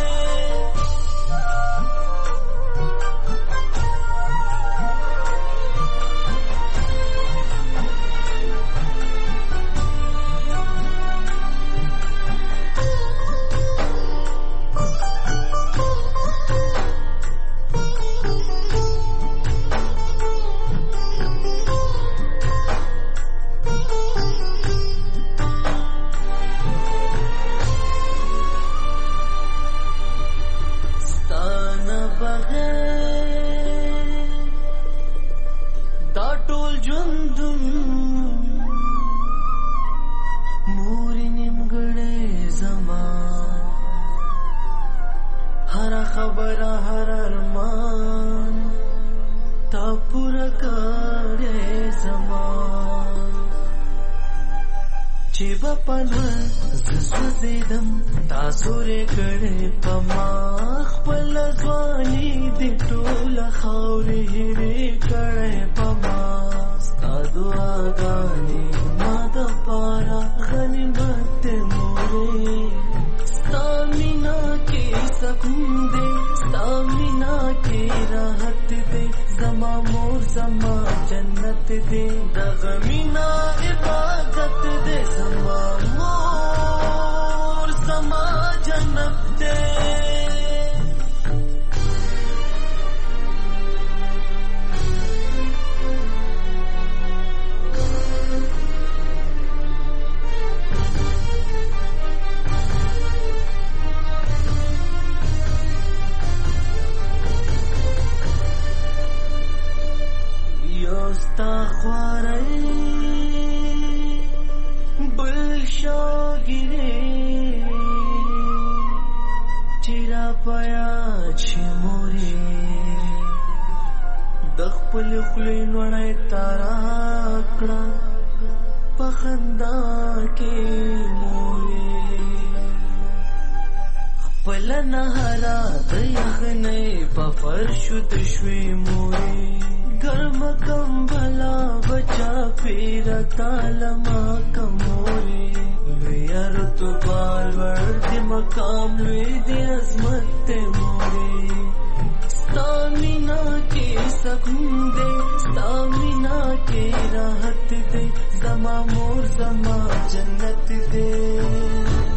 زما مور زما جنت دے